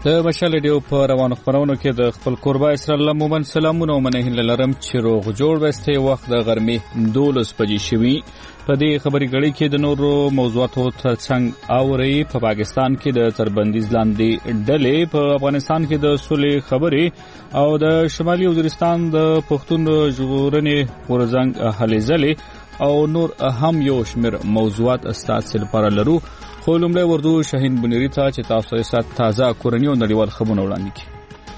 د مشال ریډیو په روانو خبرونو کې د خپل قربا اسرائیل مومن سلامونه ومنه لرم چې روغ جوړ وسته وخت د غرمې 12 بجې شوي. په دې خبري غړي کې د نورو موضوعاتو ترڅنګ اوري په پاکستان کې د تربندیز لاندې ډلې په افغانستان کې د صلح خبري او د شمالي وزیرستان د پښتون ژغورنې غورځنګ هلې ځلې او نور اهم یو شمیر موضوعات استاد لپاره لرو. خو لومړی وردو شاهین بنيري ته چې تاسو یې سات تازه کورنی او نړیوال خبرونه وړاندې کړي.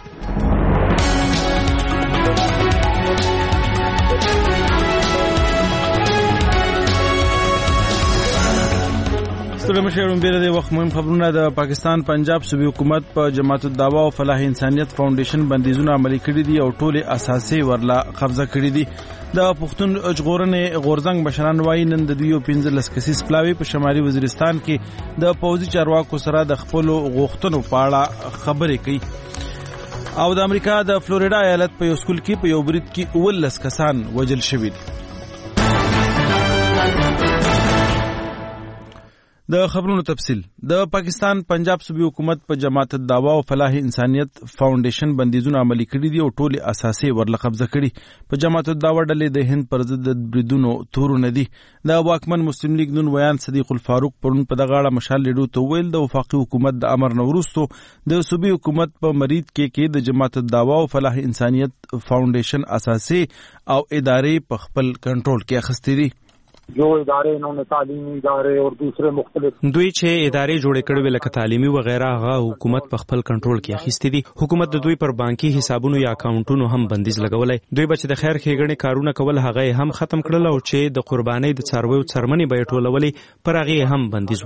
ستړي مشرون بیره د وخت مهم خبرونه. د پاکستان پنجاب صوبې حکومت په جماعت الدعوا او فلاح انسانیت فاونډیشن بندیزونه عملي کړي دي او ټول اساسي ورلا قبضه کړي دي. د پښتون ژغورنې غورځنګ مشران وايي نن د 15 کسیز پلاوی په شمالي وزیرستان کې د پوځي چارواکو سره د خپل غوښتنو په اړه خبرې کوي. او د امریکا د فلوریډا ایالت په یو سکول کې په یو برید کې 19 کسان وژل شوي دي. د خبرونو تفصیل. د پاکستان پنجاب صوبې حکومت په جماعت الدعوا او فلاح انسانیت فاونډیشن بندیزونه عملي کړي دي او ټول اساسي ورله قبضه کړي. په جماعت الدعوا ډلې د هند پر ضد د بریدونو تورونه دي. د واکمن مسلم لیگ نون ویان صدیق الفاروق پرون په دغه اړه مشال لیډو ته ویل د وفاقي حکومت د امر نورستو د صوبې حکومت په مرید کې د جماعت الدعوا او فلاح انسانیت فاونډیشن اساسي او ادارې په خپل کنټرول کې اخستې دي. جو ادارے انہوں نے تعلیمی ادارے اور دوسرے مختلف دوی چې ادارې جوړې کړې وې لکه تعلیمي وغیرہ هغه حکومت په خپل کنټرول کې اخیستې دي. حکومت د دوی پر بانکي حسابونو یا اکاونټونو هم بندیز لګولای. دوی بچ د خیر ښېګڼې کارونه کول هغه هم ختم کړل او چې د قربانۍ د څارویو څرمنې به ټولولې پر هغه هم بندیز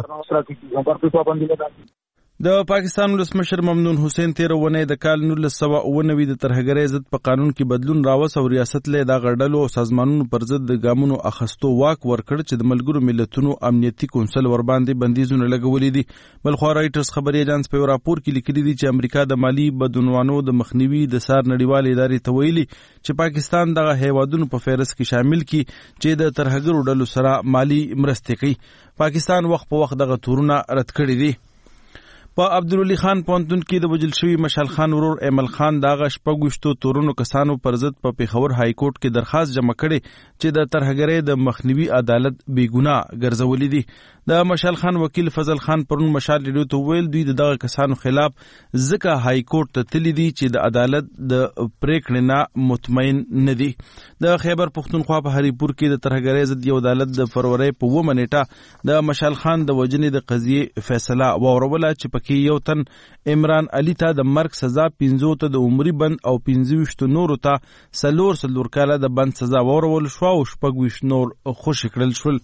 ولګاوه. د پاکستان ولسمشر ممنون حسین 13 ونې د کال 1999 د ترهګرۍ ضد په قانون کې بدلون راوس او ریاست له د غړډلو او سازمانونو پر ضد د ګامونو اخستو واک ورکړ چې د ملګرو ملتونو امنیتي کونسل ور باندې بندیزونه لګولې دي. بلخو رایټرز خبري اژانس په راپور کې لیکلي دي چې امریکا د مالی بدعنوانو د مخنیوي د سار نړیوال ادارې ته ویلي چې پاکستان دغه هیوادونو په فهرست کې شامل کړي چې د ترهګرو ډلو سره مالی مرستې کوي. پاکستان وخت په وخت دغه تورونه رد کړي دي. په عبدالولي خان پونتون کې د وجل شوی مشال خان ورور ایمل خان دغه شپږوشتو تورونو کسانو پر ضد په پیښور های کورټ کې درخواست جمع کړي چې د ترهګرۍ د مخنیوي عدالت بې ګناه ګرځولې دي. د مشال خان وکیل فضل خان پرون مشال لیډو ته ویل دوی دغه کسانو خلاف ځکه های کورټ ته تللی دي چې د عدالت د پریکړې نه مطمئن نه دي. د خیبر پښتونخوا په هریپور کې د ترهګرۍ ضد یو عدالت د فروری په 9 نیټه د مشال خان د وجنې د قضیې فیصله واوروله چې کې یو تن عمران علي ته د مرګ سزا 15 ته د عمري بند او 25 نورو ته 4 کاله د بند سزا ورول شو او 26 نور خوشی کړل شول.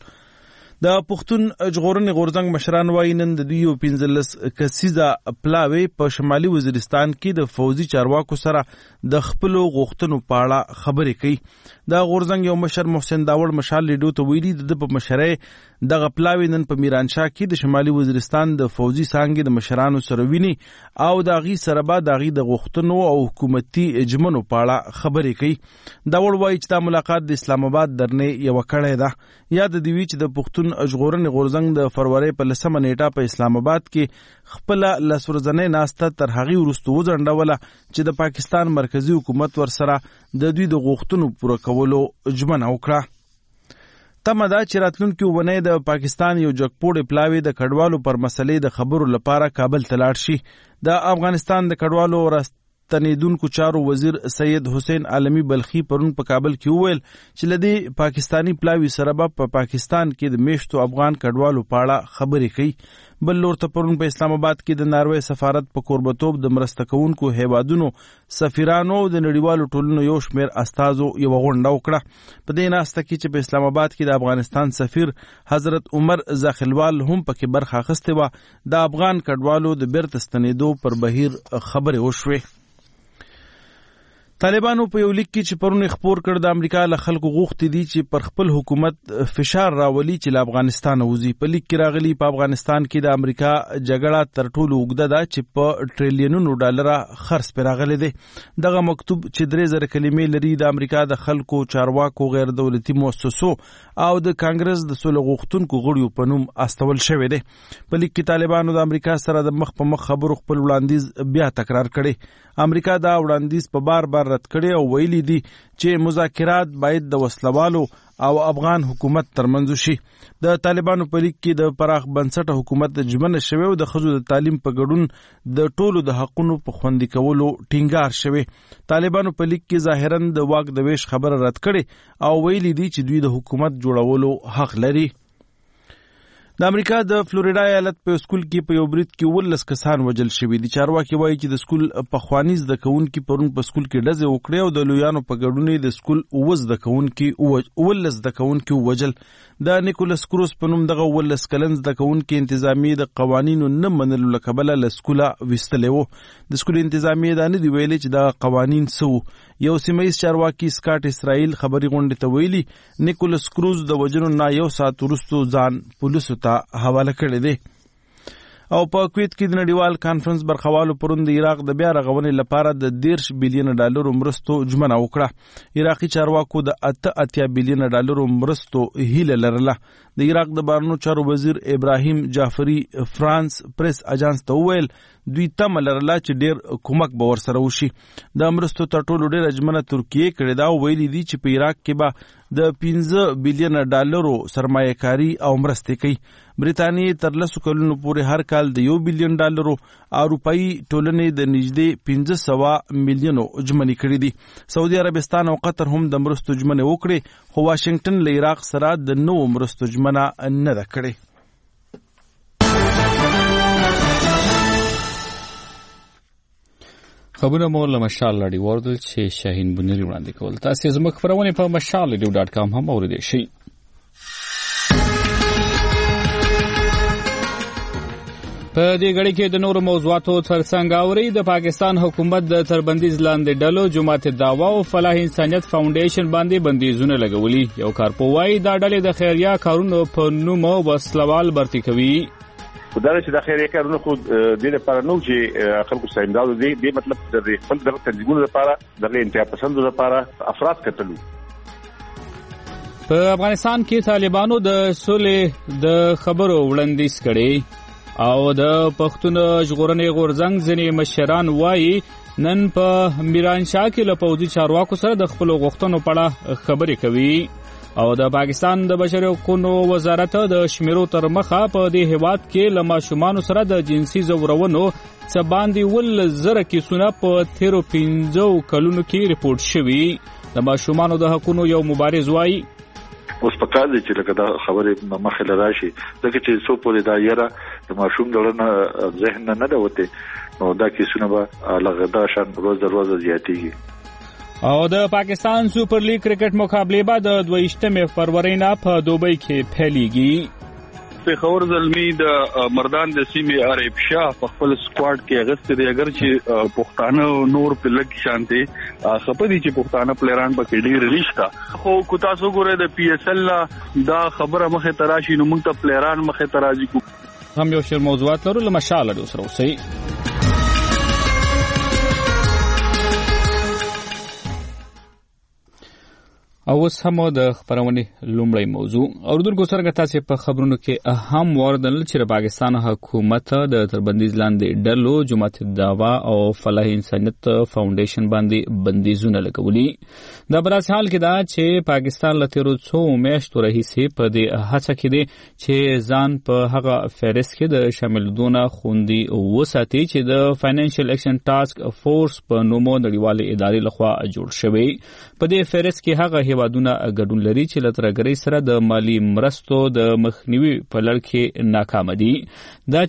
د پښتون ژغورنې غورځنګ مشران وايي نن د 15 کسیزه پلاوی په شمالي وزیرستان کې د فوزي چارواکو سره د خپل غوښتنو په اړه خبرې کوي. د غورځنګ یو مشر محسن داوړ مشال لیډو ته ویلي د په مشرۍ دغه پلاوی نن په میرانشاه کې د شمالي وزیرستان د فوزي څانګې د مشرانو سره ویني او د غي سره به د غي د غوښتنو او حکومتي اجمنو په اړه خبرې کوي. داوړ وايي چې د ملاقات د اسلام آباد درنې یو کړه ده. یاد دی چې د پښتون ژغورنې غورځنګ د فروری په 10 نیټه په اسلام آباد کې خپل لسورځنې ناسته تر هغه وروسته وځنډوله چې د پاکستان مرکزی حکومت ور سره د دوی د غوښتنو پوره کولو ژمنه وکړه. تمه ده چې راتلونکي ونې د پاکستان یو جګپوړی پلاوی د کډوالو پر مسلې د خبرو لپاره کابل ته لاړ شي. د افغانستان د کډوالو تنیدونکو چارو وزیر سید حسین عالمی بلخی پرون په کابل کې وویل چې لدی پاکستانی پلاوی سره په پاکستان کې د میشتو افغان کډوالو په اړه خبرې کوي. بل لور ته پرون په اسلام آباد کې د ناروې سفارت په کوربتوب د مرسته کوونکو هیوادونو سفیرانو د نړیوالو ټولنو یو شمیر استازو یو غونډه وکړه. په دې ناسته کې چې په اسلام آباد کې د افغانستان سفیر حضرت عمر زاخلوال هم پکې برخه اخیستې وه. د افغان کډوالو د بیرته ستنېدو پر بهیر خبرې وشوې. طالبانو په یو لیک کې چې پرون خبر کړ د امریکا له خلکو غوښتي دي چې پر خپل حکومت فشار راولي چې له افغانستان وځي. په لیک کې راغلي په افغانستان کې د امریکا جګړه تر ټولو اوږده ده چې په ټریلیونونو ډالر خرڅ پرې راغلي دي. دغه مکتوب چې 3000 کلمې لري د امریکا د خلکو چارواکو غیر دولتي مؤسسو او د کانګرس د سولې غوښتونکو غړیو په نوم استول شوی دی. په لیک کې طالبانو د امریکا سره د مخ په مخ خبرو خپل وړاندیز بیا تکرار کړي. امریکا دا وړاندیز په بار بار رد کړي او ویلي دي چې مذاکرات باید د وسلوالو او افغان حکومت ترمنځ شي. د طالبانو په لیک کې د پراخ بنسټه حکومت ژمنه شوی او د ښځو د تعلیم په ګډون د ټولو د حقونو په خوندي کولو ټینګار شوی. طالبانو په لیک کې ظاهرا د واک د ویش خبره رد کړي او ویلي دي چې دوی د حکومت جوړولو حق لري. د امریکا د فلوریډا ایالت په سکول کې په یو برید کې 19 کسان وژل شوي دي. چارواکي وایي چې د سکول پخواني زده کوونکي پرون په سکول کې ډزې وکړې او د لویانو په ګډون د سکول 19 زده کوونکي وژل. د نیکولس کروس په نوم دغه 19 کلن زده کوونکي انتظامی د قوانینو نه منلو له کبله له سکوله ویستلی و. د سکول انتظامی دا نه دی ویلي چې دغه قوانین څه وو. یو سیمهیز چارواکي سکاټ اسرائیل خبري غونډې ته ویلي نیکولس کروز د وژنو نه یو ساعت وروسته ځان پولیسو ته حواله کړی دی. او په کویت کې د نړیوال کانفرنس برخوالو پرون د عراق د بیا رغونې لپاره د 10 بلین ډالر مرستو ژمنه وکړه. عراقي چارواکو د 8 بلین ډالر مرستو هیله لرله. د عراق د بهرنیو چارو وزیر ابراهیم جعفری فرانس پریس اجانس ته وویل دوی تمه لرله چې ډیر کومک به ورسره وشي. د مرستو تر ټولو ډیره ژمنه ترکیه کړې ده او ویلي دي چې په عراق کې به د 15 بلین ډالرو سرمایه کاری او مرستې کوي. برېټانیا تر 10 کلونو پورې هر کال د 1 بلین ډالرو اروپایي ټولنې د نږدې 500 میلیونو ژمنې کړې دي. سعودي عربستان او قطر هم د مرستو ژمنې وکړې خو واشنگټن له عراق سره د نوو مرستو ژمنه نه ده کړې. خبرونه مو له مشال لړۍ واردل چې شاهین بنيري وړاندې کول. تاسو زموږ خبرونه په mashal.com هم اوریدئ شئ. په دې غړي کې د نورو موضوعاتو ترڅنګ اوري د پاکستان حکومت د تربندیز لاندې ډلو جماعت دعوا او فلاح انسانیت فاونډیشن باندې بندیزونه لګولي. یو کارپوهي دا ډلې د خیریه کارونو په نوم وسلوال برتی کوي. خدای چې د خیریه کارونو خو د لپاره نو چې خلکو سره امداد دي مطلب د خپل د تنظیمونو لپاره د انتها پسندو لپاره افراد کتلو. په افغانستان کې طالبانو د سولې د خبرو وړاندیز کړي او د پښتون ژغورنې غورځنګ ځینې مشران وایي نن په میرانشاه کې له پوځي چارواکو سره د خپل غوښتنو په اړه خبرې کوي. او د پاکستان د بشري حقوقو وزارت د شمیرو تر مخه په دې هیواد کې له ماشومانو سره د جنسي زورونو څه باندې 10,000 کیسونه په 15 کلونو کې ریپورت شوي. د ماشومانو د حقوقو یو مبارز وایي اوس په کار دي چې لکه دا خبرې مخه لراشي ځکه چې څو پورې دا یره د ماشوم دورانه ذهن نه ده وته نو دا کیسونه به لغدا شان روز در روز زیاتېږي. او د پاکستان سپر لیگ کرکټ مقابله به د 22 فروری نه په دوبۍ کې پیلېږي. پیښور زلمی د مردان د سیمې عارف شاه په خپل سکواډ کې اغست دی اگر چې پښتانه نور په لګ شانتي خپدي چې پښتانه پلیران په کې ډیر نشته خو کو تاسو ګوره د پی اس ال دا خبره مخه تراشي نو موږ ته پلیران مخه تراشي کو هم یو شر موضوعات لرو له مشال له سره وسی. او اوس هم د خبرونې لومړی موضوع اوردونکو سره تاسو په خبرونو کې اهم واردل چې پاکستان حکومت د تربندیز لاندې ډلو جماعت دعوا او فلاح انسانیت فاونډیشن باندې بندیزونه لګولي. دا په داسې حال کې دا چې پاکستان له تیرو څو میاشتو راهیسې په دې هڅه کې دی چې ځان په هغه فهرست کې د شاملېدونه خوندي وساتي چې د فاینانشل اکشن ټاسک فورس په نومو نړیوالې ادارې لخوا جوړ شوی. په دې فهرست کې هغه هیوادونه ګډون لري چې له ترګرۍ سره د مالی مرستو د مخنیوي په لړ کې ناکام دي. دا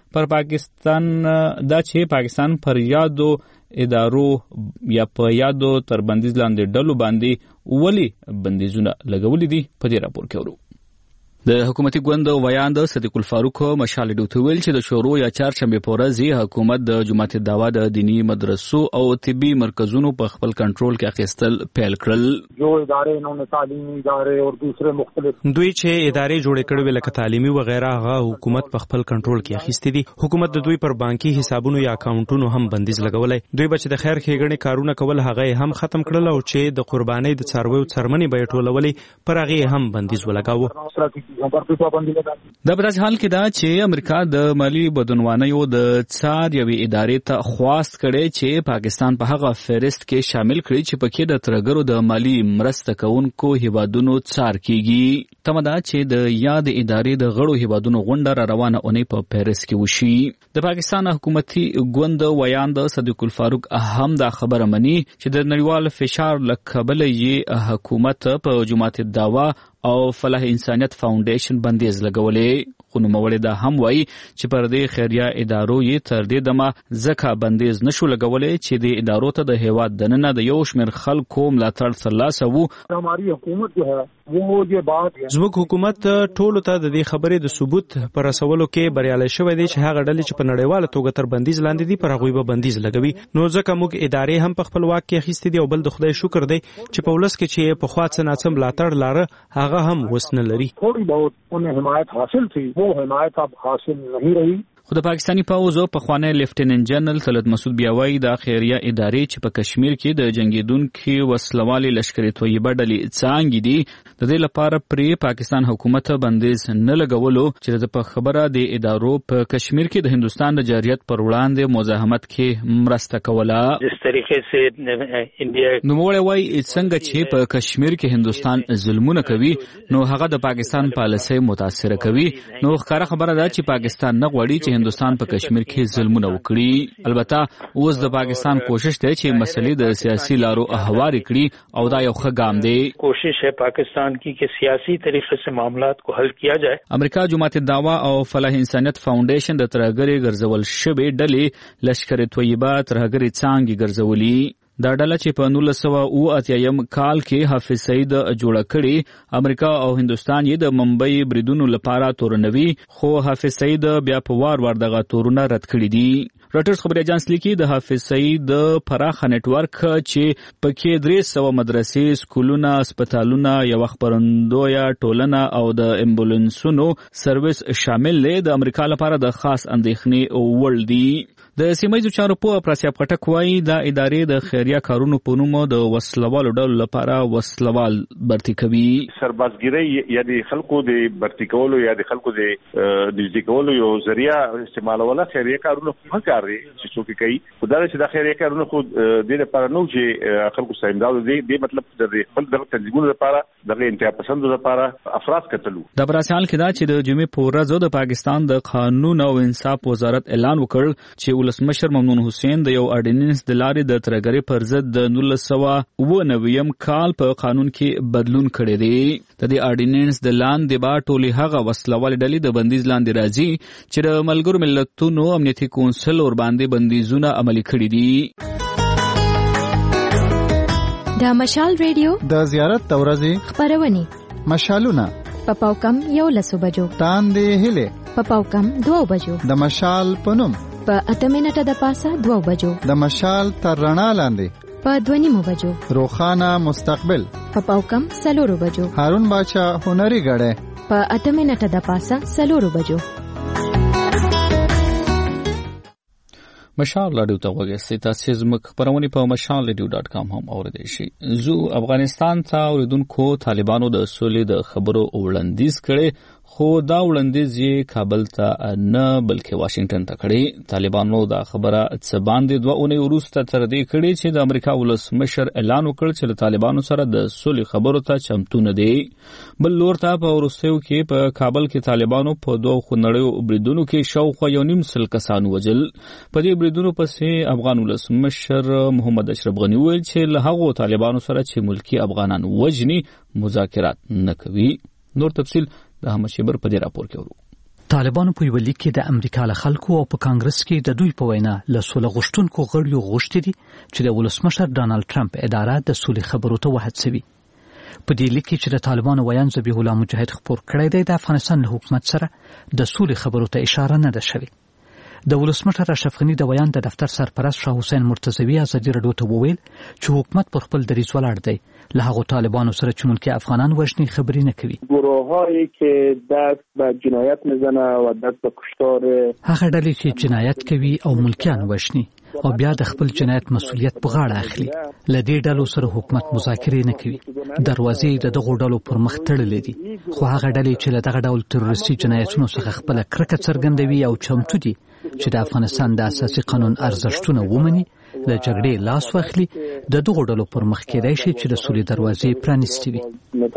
چې پاکستان پر یادو ادارو یا په یادو تربندیز لاندې ډلو باندې ولی بندیزونه لګولي دي په دې راپور کې ورو. د حکومتي ګوند ویاند صدیق الفاروق مشال ډوته ویل چې د شورو یا چهارشنبه په ورځ حکومت د جمعیت دعوا د دینی مدرسو او طبي مرکزونو په خپل کنټرول کې اخیستل پیل کړل. جو ادارې انہوں تعلیمی ادارې او دوسرے مختلف دوی چې ادارې جوړې کړې وې لکه تعلیمي وغیرہ هغه حکومت په خپل کنټرول کې اخیستې دي. حکومت د دوی پر بانکي حسابونو یا اکاونټونو هم بندیز لګولای. دوی بچ د خیر ښېګڼې کارونه کول هغه هم ختم کړل او چې د قربانۍ د څارویو څرمنې به ټولولې پر هغه هم بندیز ولګاوه. دا په داسې حال کې دا چې امریکا د مالی بدعنوانیو د څار یوې ادارې ته خواست کړی چې پاکستان په هغه فهرست کې شامل کړي چې پکې د ترګرو د مالی مرسته کوونکو هیوادونو څار کیږي. تمه ده چې د یاد ادارې د غړو هیوادونو غونډه را روانه اونۍ په پیرس کې وشي. د پاکستان حکومتي ګوند ویاند صدیق الفاروق هم دا خبره مني چې د نړیوال فشار له کبله یې حکومت په جمعیت دعوا او فلاح انسانیت فاونډیشن بندیز لګولې. خو نوموړی دا هم وایي چې پر دې خیریه ادارو یې تر دې دمه ځکه بندیز نشو لګولی چې دې ادارو ته د هیواد دننه د یو شمېر خلکو ملاتړ ترلاسه وو. زموږ حکومت ټولو ته د دې خبرې د ثبوت پر رسولو کې بریالی شوی دی چې هغه ډلې چې په نړیواله توګه تر بندیز لاندې دي پر هغوی به بندیز لګوي. نو ځکه موږ ادارې هم په خپل واک کې اخیستې دي او بل د خدای شکر دی چې په ولس کې چې پخوا څه ناڅه ملاتړ لاره هغه هم اوس نه لري. تھوڑی بہت انہیں حمایت حاصل تھی وہ حمایت اب حاصل نہیں رہی. خو د پاکستاني پوځ په خوانی لیفټیننټ جنرال طلعت مسعود بیا وایي د خیریه ادارې چې په کشمیر کې د جنگیدونکو وسلوالي لشکري طیبه ډلې څانګې دي د دې لپاره پرې پاکستان حکومت بندیز نه لګولو چې په خبره د ادارو په کشمیر کې د هندستان د جاريت پر وړاندې مزاحمت کې مرسته کوله. جس طریقې سے انډیا نوموړی وایي څنګه چې په کشمیر کې هندستان ظلمونه کوي نو هغه د پاکستان پالیسۍ متاثر کوي. نو ښکاره خبره ده چې پاکستان نه غواړي چې هندستان په کشمیر کې ظلمونه وکړي. البته اوس د پاکستان کوشش دی چې مسلې د سیاسي لارو هواري کړي او دا یو ښه ګام دی. کوشش ہے پاکستان کی کہ سیاسی طریقے سے معاملات کو حل کیا جائے. امریکا جمعیت دعوا او فلاح انسانیت فاونډیشن د ترهګرۍ ګرځول شوې ډلې لشکر طیبه ترهګرۍ څانګې ګرځولي. دا ډله چې په 1988 کال کې حافظ سعید جوړه کړې امریکا او هندستان یې د ممبئی بریدونو لپاره تورنوي خو حافظ سعید بیا په وار دغه تورونه رد کړي دي. راټرز خبري اجانس لیکي د حافظ سعید پراخه نتورک چې پکې 300 مدرسې، سکولونه، هسپتالونه، یو خبرندویه ټولنه او د امبولانسونو سرویس شامل دی د امریکا لپاره د خاص اندېښنې وړ دي. د سیمایي چارو په پراسیاب خټک وایي دا ادارې د خیریه کارونو په نوم د وسلوالو ډلو لپاره وسلوال برتی کوي. سربازګیري یا د خلکو د برتی کولو یا د خلکو د نږدې کولو یو ذریعہ استعمالوله خیریه کارونه هم کوي چې څوک کوي. خدای چې د خیریه کارونه خو د لپاره نو چې خلکو سره امداد دي مطلب د خپل د تنظیمونو لپاره د انتها پسندو لپاره افراد کتلو. د براسیال کې دا چې د جمعې په ورځ د پاکستان د قانون او انصاف وزارت اعلان وکړ چې ولسمشر ممنون حسین د یو اډیننس د لارې د ترګرۍ پر ضد د 1999 کال په قانون کې بدلون کړی دی. د دې اډیننس د لاندې با ټولې هغه وسلوال ډلې د بندیز لاندې راځي چې د ملګرو ملتونو امنیتي کونسل ور باندې بندیزونه عملي کړي دي. د مشال ریډیو د زیارت تورزي خبرونه مشالونه په پاوکم 11 بجو تاندې هله په پاوکم 2 بجو د مشال پنوم په 8 منټه د پاسه 2 بجو د مشال تر رڼا لاندې په 2 بجو روخانه مستقبل په پاوکم 4 بجو هارون بادشاہ هنري غړې په 8 منټه د پاسه 4 بجو. مشال رادیو ته وګورئ. تاسو زموږ خبرونه په mashalradio.com هم اوریدئ شئ. زو افغانستان ته اوریدونکو طالبانو د سولې د خبرو وړاندیز کړي خو دا وړاندیز یې کابل ته نه بلکې واشنگټن ته کړی. طالبانو دا خبره څه باندې 2 اونۍ وروسته تر دې کړی چې د امریکا ولسمشر اعلان وکړ چې له طالبانو سره د سولې خبرو ته چمتو نه دی. بل لور ته په وروستیو کې په کابل کې طالبانو په 2 خونړیو بریدونو کې شاوخوا 1.5 کسان وژل. په دې بریدونو پسې افغان ولسمشر محمد اشرف غنی ویل چې له هغو طالبانو سره چې ملکی افغانان وژني مذاکرات نه کوي. نور تفصیل د احمد شیبر په دې راپور کې ورو. طالبانو په یو لیک کې د امریکا له خلکو او په کانګرس کې د دوی په وینا له سولې غوښتونکو غړیو غوښتي دي چې د ولسمشر ډانلډ ټرمپ اداره د سولې خبرو ته وهڅوي. په دې لیک کې چې د طالبانو ویان ذبیح الله مجاهد خپور کړی دی د افغانستان له حکومت سره د سولې خبرو ته اشاره نه ده شوې. د ولسمشر اشرف غني د ویان د دفتر سرپرست شاه حسین مرتضوی ازادي راډیو ته وویل چې حکومت پر خپل دریځ ولاړ دی، له هغو طالبانو سره چې ملکی افغانان وژني خبرې نه کوي. گروه‌هایی که دست به جنایت میزنه و دست به کشتار، هغه ډلې چې جنایت کوي او ملکیان وژني او بیا د خپل جنایت مسؤلیت په غاړه اخلي، له دې ډلو سره حکومت مذاکرې نه کوي. دروازې د دغو ډلو پر مخ تړلې دي، خو هغه ډلې چې له دغه ډول تروریستي جنایتونو څخه خپله کرکه څرګندوي او چمتو دي چې د افغانستان د اساسي قانون ارزښتونه ومني، د جګړې لاس واخلي، د دغو ډلو پر مخ کېدای شي چې د سولې دروازې پرانیستې وي.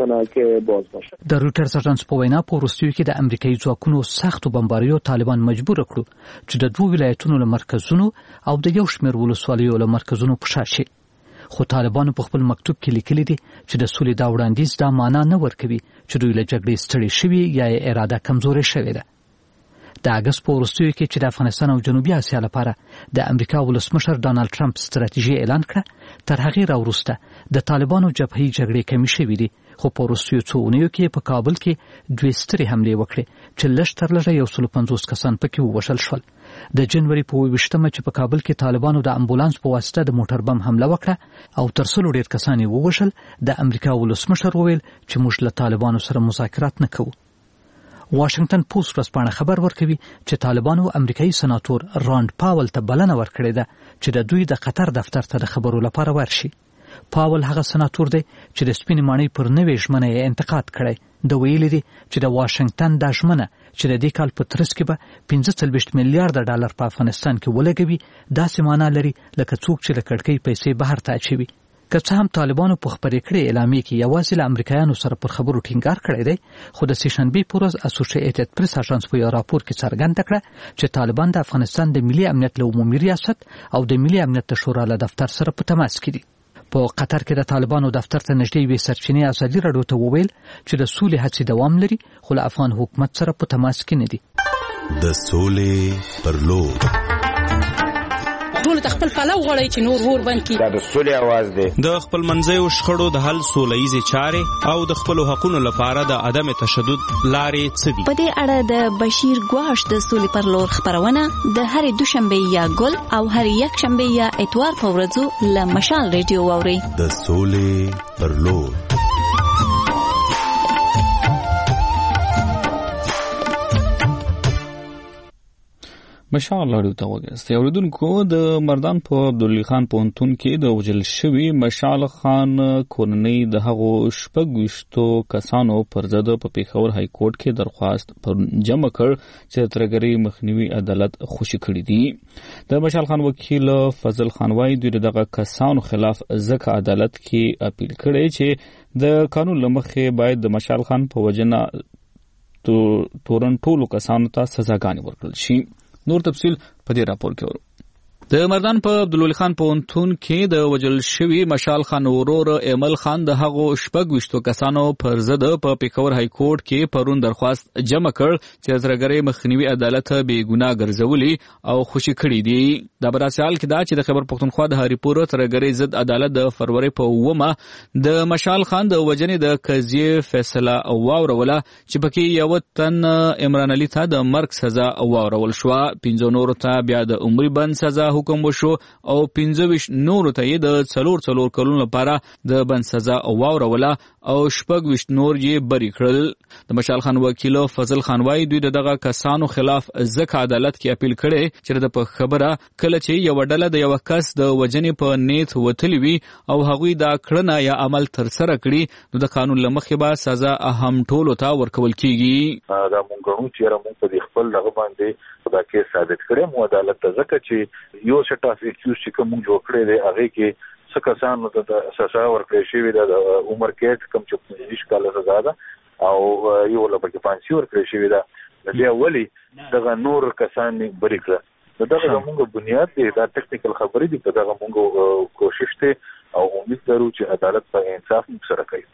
د رویټرز اژانس په وینا په وروستیو کې د امریکایي ځواکونو سختو بمباریو طالبان مجبور کړو چې د 2 ولایتونو له مرکزونو او د یو شمېر ولسوالیو له مرکزونو په شا شي. خو طالبانو په خپل مکتوب کې لیکلي دي چې د سولې دا وړاندیز دا معنا نه ورکوي چې دوی له جګړې ستړي شوي یا یې اراده کمزورې شوې ده. د اګست په وروستیو کې چې د افغانستان او جنوبي اسیا لپاره د امریکا ولسمشر ډانلډ ټرمپ ستراتیژي اعلان کړه، تر هغې راوروسته د طالبانو جبهې جګړې کمې شوې دي، خو په وروستیو څو اونیو کې په کابل کې 2 سترې حملې وکړې چې لږ تر لږه 150 کسان پکې ووژل شول. د جنوري په 28مه چې په کابل کې طالبانو د امبولانس په واسطه د موټر بم حمله وکړه او تر 100 ډېر کسان یې ووژل، د امریکا ولسمشر وویل چې موږ له طالبانو سره مذاکرات نه کوو. واشنگټن پوسټ ورځپاڼه خبر ورکوي چې طالبانو امریکایي سناتور راند پاول ته بلنه ورکړې ده چې د دوی د قطر دفتر ته د خبرو لپاره ورشي. پاول هغه سناتور دی چې د سپینې ماڼۍ پر نوې ژمنه یې انتقاد کړی. د ویلي دی چې د واشنگټن دا ژمنه چې د دې کال په ترڅ کې به 45 میلیارډ ډالر په افغانستان کې ولګوي داسې معنا لري لکه څوک چې له کړکۍ پیسې بهر ته اچوي. که څه هم طالبانو په خبرې کړې اعلامیې کې یوازې له امریکایانو سره پر خبرو ټینګار کړی دی، خو د سهشنبې په ورځ اسوسییټډ پریس اژانس په یو راپور کې څرګنده کړه چې طالبان د افغانستان د ملي امنیت له عمومي ریاست او د ملي امنیت د شورا له دفتر سره په تماس کې دي. په قطر کې د طالبانو دفتر ته نږدې یوې سرچینې ازادي راډیو ته وویل چې د سولې هڅې دوام لري، خو له افغان حکومت سره په تماس کې نه دي. د سولې پر لور ټول خپل پلو غړي چې نور ور باندې دا د سولې आवाज دی. د خپل منځیو شخړو د حل سوله‌ییزې چارې او د خپل حقوقو لپاره د عدم تشدد لارې څه دي؟ په دې اړه د بشیر ګواش د سولې پر لور خبرونه د هرې دوشنبه یا ګل او هرې یک شنبه یا اتوار په ورځو له مشال ریډیو واوري. د سولې پر لور مشال لري ته وګورئ. اوریدونکو د مردان په عبدالله خان پونتون کې د وجل شوی مشال خان کورنۍ د هغو 26 کسانو پر ضد په پیښور های کورټ کې درخواست پر جمع کړ چې ترګری مخنیوي عدالت خوشی کړی دی. د مشال خان وکیل فضل خان وایي دوی دغه کسانو خلاف ځکه عدالت کې اپیل کړي چې د قانون لمخې باید د مشال خان په وجنه تورنټولو کسانو ته سزاګانې ورکړل شي. نور تفصیل په دې راپور کې ورو. د مردان په عبدالله خان پونتون کې د وجل شوی مشال خان ورور ایمل خان د هغو 26 کسانو پر ضد په پیښور های کورټ کې پرون درخواست جمع کړ چې ترګری مخنیوي عدالت بې ګناه ګرځولي او خوشی کړی دی. دا براسال کې دا چې د خیبر پختونخوا د هریپور ترګری ضد عدالت د فروری په 9 د مشال خان د وجنې د قضیې فیصله واوروله چې پکې یو تن عمران علي ته د مرګ سزا واورول شو، 15 نور ته بیا د عمري بند سزا حکم وشو او 25 نور ته یې د 4 کلونو لپاره د بند سزا واوروله او 26 نور یې بری کړل. د مشال خان وکیل فضل خان وایي دوی دغه کسانو خلاف ځکه عدالت کې اپیل کړي چې د په خبره کله چې یو ډله د یو کس د وجنې په نیت وتلی وي او هغوی دا کړنه یا عمل تر سره کړي نو د قانون لمخې به سزا هم ټولو ته ورکول کیږي. دا مونږ غواړو چې موږ په خپل دغه باندې دا کې ثابت کړي مو عدالت ته ځکه چې یو سټ اف اکیوز چې کوم جوړ کړی دی هغه کې څه کسانو ته سزا ورکړي شوی د عمر کېټ کم چې 25 کال سزا ده او یو لپاره پانسي ورکړي شوی ده بیا ولی دغه نور کسان بری کړه. دغه موږ بنیاد دی دا ټیکنیکل خبرې دي، دغه موږ کوشش ته او امید لرو چې عدالت په انصاف سره کوي.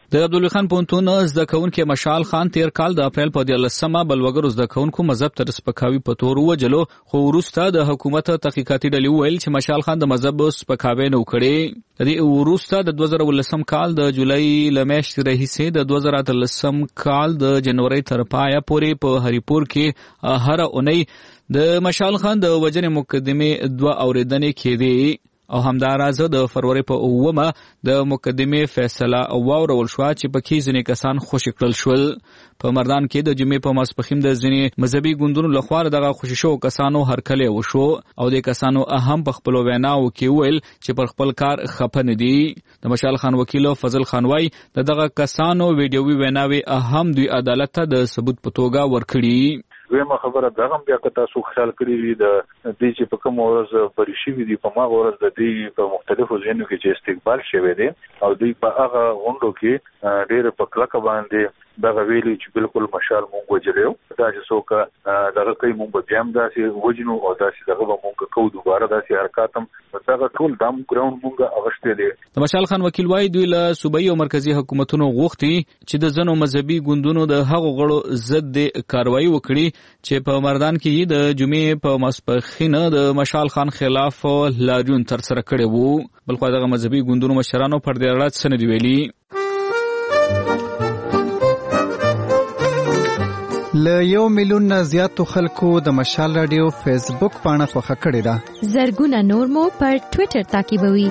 د عبدالله خان پونتون زده کوونکي مشال خان تیر کال د اپریل په 13مه بلوګرو زده کوونکو مذهب تر سپکاوي په تور وجلو، خو وروسته د حکومت تحقیقاتي ډلې ویل چې مشال خان د مذهب سپکاوي نه وکړي. د دې وروسته د 2019 کال د جولای لمیاشتې راهیسې د 2013 کال د جنوري تر پایه پورې په هریپور کې هر اونۍ د مشال خان د وجنې مقدمې 2 اوریدنې کېدې او همداراز د فروری په 9مه د مقدمې فیصله واورول شو چې پکې ځینې کسان خوشی کړل شول. په مردان کې د جمعې په ماسپخیم د ځینې مذهبي ګوندونو لخوا دغه خوشی شو کسانو هرکلی وشو او د کسانو اهم په خپل ویناو کې ویل چې پر خپل کار خپه نه دي. د مشال خان وکیل فضل خان وای دغه کسانو ویډیوي ویناوي اهم دوی عدالت ته د ثبوت په توګه ورکړي. ویمه خبره دغه بیا که تاسو خیال کړی وي د دې چې په کوم ورځ پرې شوي دي په ما ورځ د دې په مختلفو ځایونو کې چې استقبال شوی دی او دوی په هغه غونډو کې ډېر په کلکه باندې دغه ویلي چې بالکل مشال مونږ وجلو دا چې څوک دغه کوي مونږ بیا هم داسې وجنو او داسې دغه به مونږ کوو دوباره داسې حرکات هم دغه ټول دام ګراوند مونږ اغشته دي. د مشال خان وکیل وای دوی له صوبایي او مرکزی حکومتونو غوښتي چې د ځنو مذهبي ګوندونو د هغو غړو ضد کاروایی وکړي چې په مردان کې د جمعې په ماسپخین د مشال خان خلاف لاریون تر سره کړي وو. بلخو دغه مذهبي ګوندونو مشرانو پر دې اړه څه نه دی ویلي. له 1 میلیون نه زیاتو خلکو د مشال رادیو فیسبوک پاڼه خوښه کړې ده. زرګونه نور مو پر ټوئیټر تعقیبوي.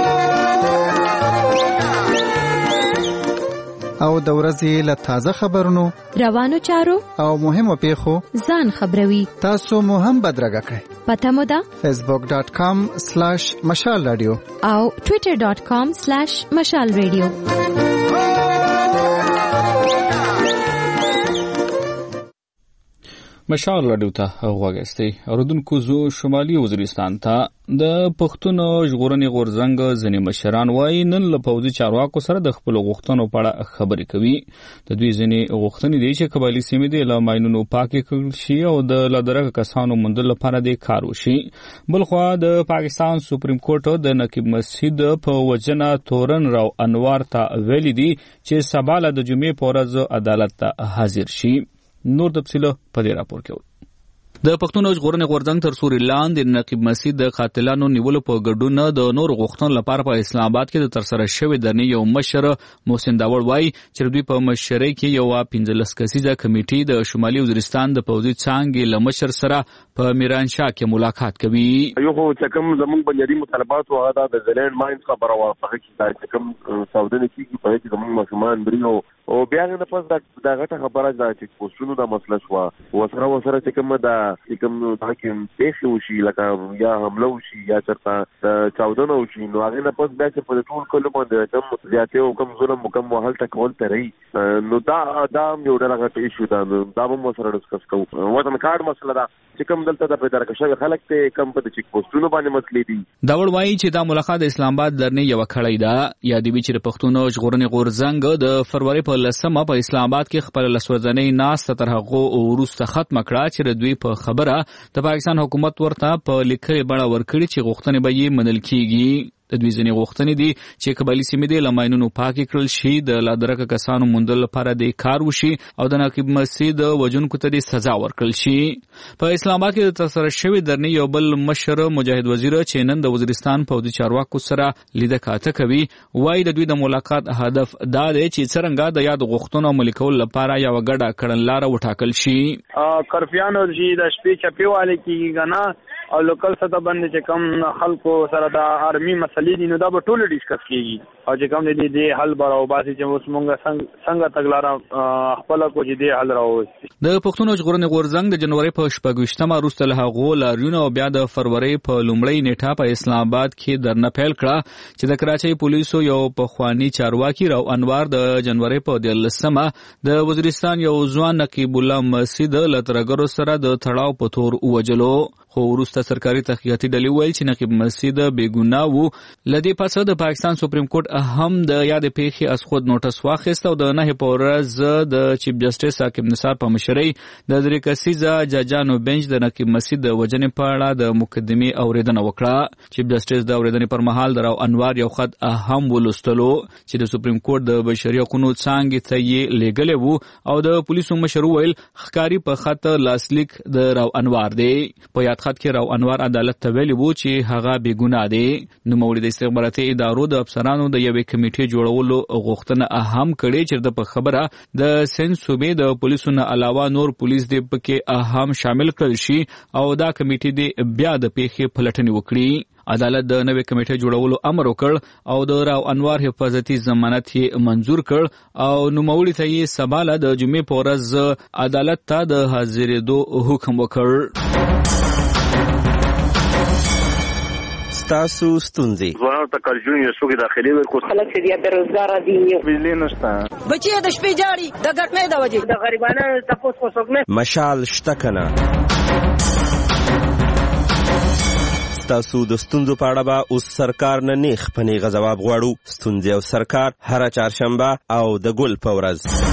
او د ورځې له تازه خبرونو، روانو چارو او مهمو پیښو ځان خبروي. تاسو مو هم بدرګه کړئ. پته مو ده facebook.com/مشال رادیو او twitter.com/مشال رادیو. مشال رادیو ته غوږی اوردونکو زو شمالي وزیرستان ته د پښتون ژغورنې غورځنګ ځینې مشران وایي نن له پوځي چارواکو سره د خپل غوښتنو په اړه خبرې کوي. د دوی ځینې غوښتنې دي چې قبایلي سیمې د لاماینونو پاکې کړل شي او د لادرک کسانو موندل لپاره د کار وشي. بلخوا د پاکستان سپریم کورټ د نقیب مسعود په وجنه تورن راو انوار ته ویلي دي چې سبا له د جمعې په ورځ عدالت ته حاضر شي. نور تفصیل په دې راپور کې د پښتون ژغورنې غورځنګ تر سوري لاندې نقیب مسعود د قاتلانو نیولو په ګډون د نور غوښتنو لپاره په اسلام آباد کې د ترسره شوې درنې یو مشر محسن داوړ وایي چې دوی په مشرۍ کې یو 15 کسیزه کمیټې د شمالي وزیرستان د پوځي څانګې له مشر سره په میرانشاه کې ملاقات کوي. یو چې کوم زموږ بنیادی مطالبات او هغه د زلند ماین خبره واپس کیږي چې کوم سعودي کېږي په کې زموږ ماشومان بریو او بیا نه پس دا غټه خبره ده چې پوسټونو د مسله شو وسره چې کوم دا کوم تاکي پیښ وشي لکه یا حمله وشي یا چرته چاودنه وشي نو هغه نه پس بیا چې په ټول کله باندې کوم زیاته او کوم ظلم کوم وحل تکول تري نو دا یو ډېر غټ ایشو ده. دا به سره ډسکس کوو. وطن کارت مسله ده چې کوم دلته د پیدا کړو خلک ته کم په چیک پوسټونو باندې مسلې دي. داوړ وایي چې دا ملاقات د اسلام آباد درنې یو کړی ده. یا دی چې پښتون ژغورنې غورځنګ د فروری په 10مه په اسلام آباد کې خپل لسورځنۍ ناس تر هغه وروسته ختم کړه چې دوی په خبره د پاکستان حکومت ورته په لیکلي بڼه ورکړي چې غوښتنې به یې منل کیږي. د دوی ځینې غوښتنې دي چې قبایلي سیمې د لاماینونو پاکې کړل شي، د لادرکه کسانو موندل لپاره د کار وشي او د نقیب مسعود وجونکو ته د سزا ورکړل شي. په اسلام آباد کې د ترسره شوې درنې یو بل مشر مجاهد وزیر چې نن د وزیرستان پوځي چارواکو سره لیده کاته کوي وایي د دوی د ملاقات هدف دا دی چې څرنګه د یاد غوښتنو عملي کول لپاره یو غډه کړنلاره وټاکل شي. کرفیانو چې د شپې چپیواله کېږي نه او لوکل سطح باندې چې کوم خلکو سره د آرمي مسلې دي نو دا به ټول ډیسکس کیږي او چې کوم دې حل براو باسي چې اوس مونږ څنګه تګلاره خپل کو چې دې حل راوځي. د پښتون ژغورنې غورځنګ د جنوري په 28مه وروسته له هغو لاریون او بیا د فروری په لومړۍ نیټه په اسلام آباد کې درنه پیل کړه چې د کراچۍ پولیسو یو پخوانی چارواکي راو انوار د جنوري په 13مه د وزیرستان یو ځوان نقیب الله مسعود له ترګرو سره د تړاو په تور وجلو. خو وروسته سرکاري تحقیقاتي ډلې ویل چې نقیب مسعود بېګناه و. لدې پس د پاکستان سپریم کورټ هم د یاد پیښې از خود نوټس واخیست او د 9 په ورځ د چیف جسټس حاکم نثار په مشرۍ د 3 کسیزه ججانو بنچ د نقیب مسعود د وژنې په اړه د مقدمې اوریدنه وکړه. چیف جسټس د اوریدنې پر مهال د راو انوار یو خط هم ولوستلو چې د سپریم کورټ د بشري حقوقو څانګې ته یې لیږلی و او د پولیسو مشر ویل ښکاري په خط لاسلیک د راو انوار دی. په یاد خط کې راو انوار عدالت ته ویلي وو چې هغه بېګناه دی. نوموړي د استخباراتي ادارو د افسرانو د یوې کمیټې جوړولو غوښتنه هم کړې چې د په خبره د سند صوبې د پولیسو نه علاوه نور پولیس دې پکې هم شامل کړل شي او دا کمیټې دې بیا د پیښې پلټنې وکړي. عدالت د نوې کمیټې جوړولو امر وکړ او د راو انوار حفاظتي ضمانت یې منظور کړ او نوموړي ته یې سبا له د جمعې په ورځ عدالت ته د حاضرېدو حکم وکړ. تاسو ستونزې ځوانانو ته کارجونې یو څوک داخلي ورکو خلک چې بیا بیروزګاره دي بجلی نشته بچي د شپې جاړي د ګټنې د وجې د غریبانو تاسو کو څوک نه مشال شته کنه. تاسو د ستونزو په اړه به اوس سرکار نه نیغ په نیغه ځواب غواړو. ستونزې او سرکار هره چهارشنبه او د ګل په ورځ.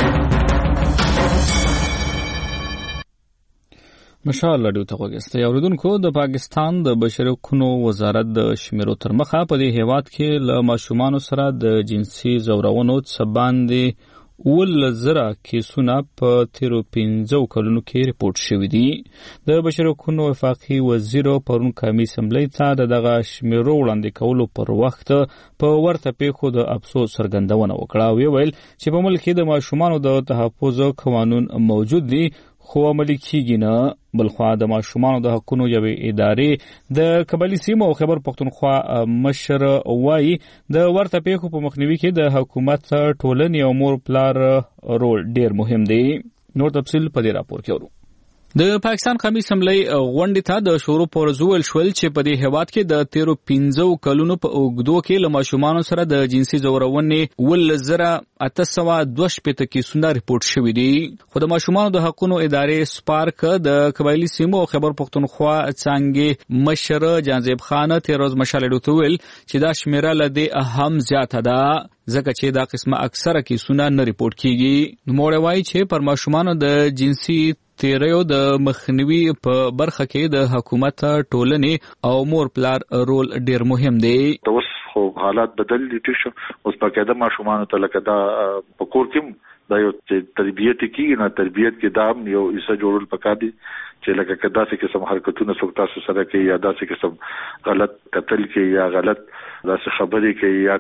مشال راډیو ته غوږیسته. اوریدونکو د پاکستان د بشري حقوقو وزارت د شمیرو تر مخه په دې هیواد کې له ماشومانو سره د جنسي زورونو څخه باندې 10,000 کیسونه په تیرو 15 کلونو کې ریپورت شوي دي. د بشري حقوقو وفاقي وزیر پرون قومي اسمبلی ته دغه شمیرو وړاندې کولو پر وخت په ورته پیښو د افسوس څرګندونه وکړه او ویل چې په ملک کې د ماشومانو د تحفظ قانون موجود دي خو عملي کیږي نه. بلخوا د ماشومانو د حقوقو یوې ادارې د قبایلي سیمو او خیبر پښتونخوا مشر وایي د ورته پیښو په مخنیوي کې د حکومت ټولنې او مور پلار رول ډیر مهم دی. نور تفصیل په دې راپور کې ورو. د پاکستان قومي اسمبلی غونډې ته د شروع پر زول شول چې په دې هیواد کې د تیرو 15 کلونو په اوږدو کې له ماشومانو سره د جنسي زورونې 10,822 کیسونه ریپورت شوي دي. خو د ماشومانو د حقوقو ادارې سپارک د قبایلي سیمو او خیبر پښتونخوا څانګې مشر جانزیب خان تیروز مشال ډوته ویل چې دا شمیره له دې هم زیاته ده ځکه چې دا قسمه اکثره کیسونه نه ریپورت کیږي. نوموړی وایي چې پر ماشومانو د جنسي تیریو د مخنیوي په برخه کې د حکومت ټولنې او مور پلار رول ډیر مهم دی. اوس خو حالات بدل دي شو. اوس په کې د ماشومانو ته لکه دا په کور کې دا یو تربیت کیږي نه تربیت کې دا یو ایسه جوړول پکار دي چې لکه کدا څه قسم حرکتونه څوک تاسو سره کوي یا دا څه قسم غلط قتل کوي یا غلط دا څه خبرې کوي یا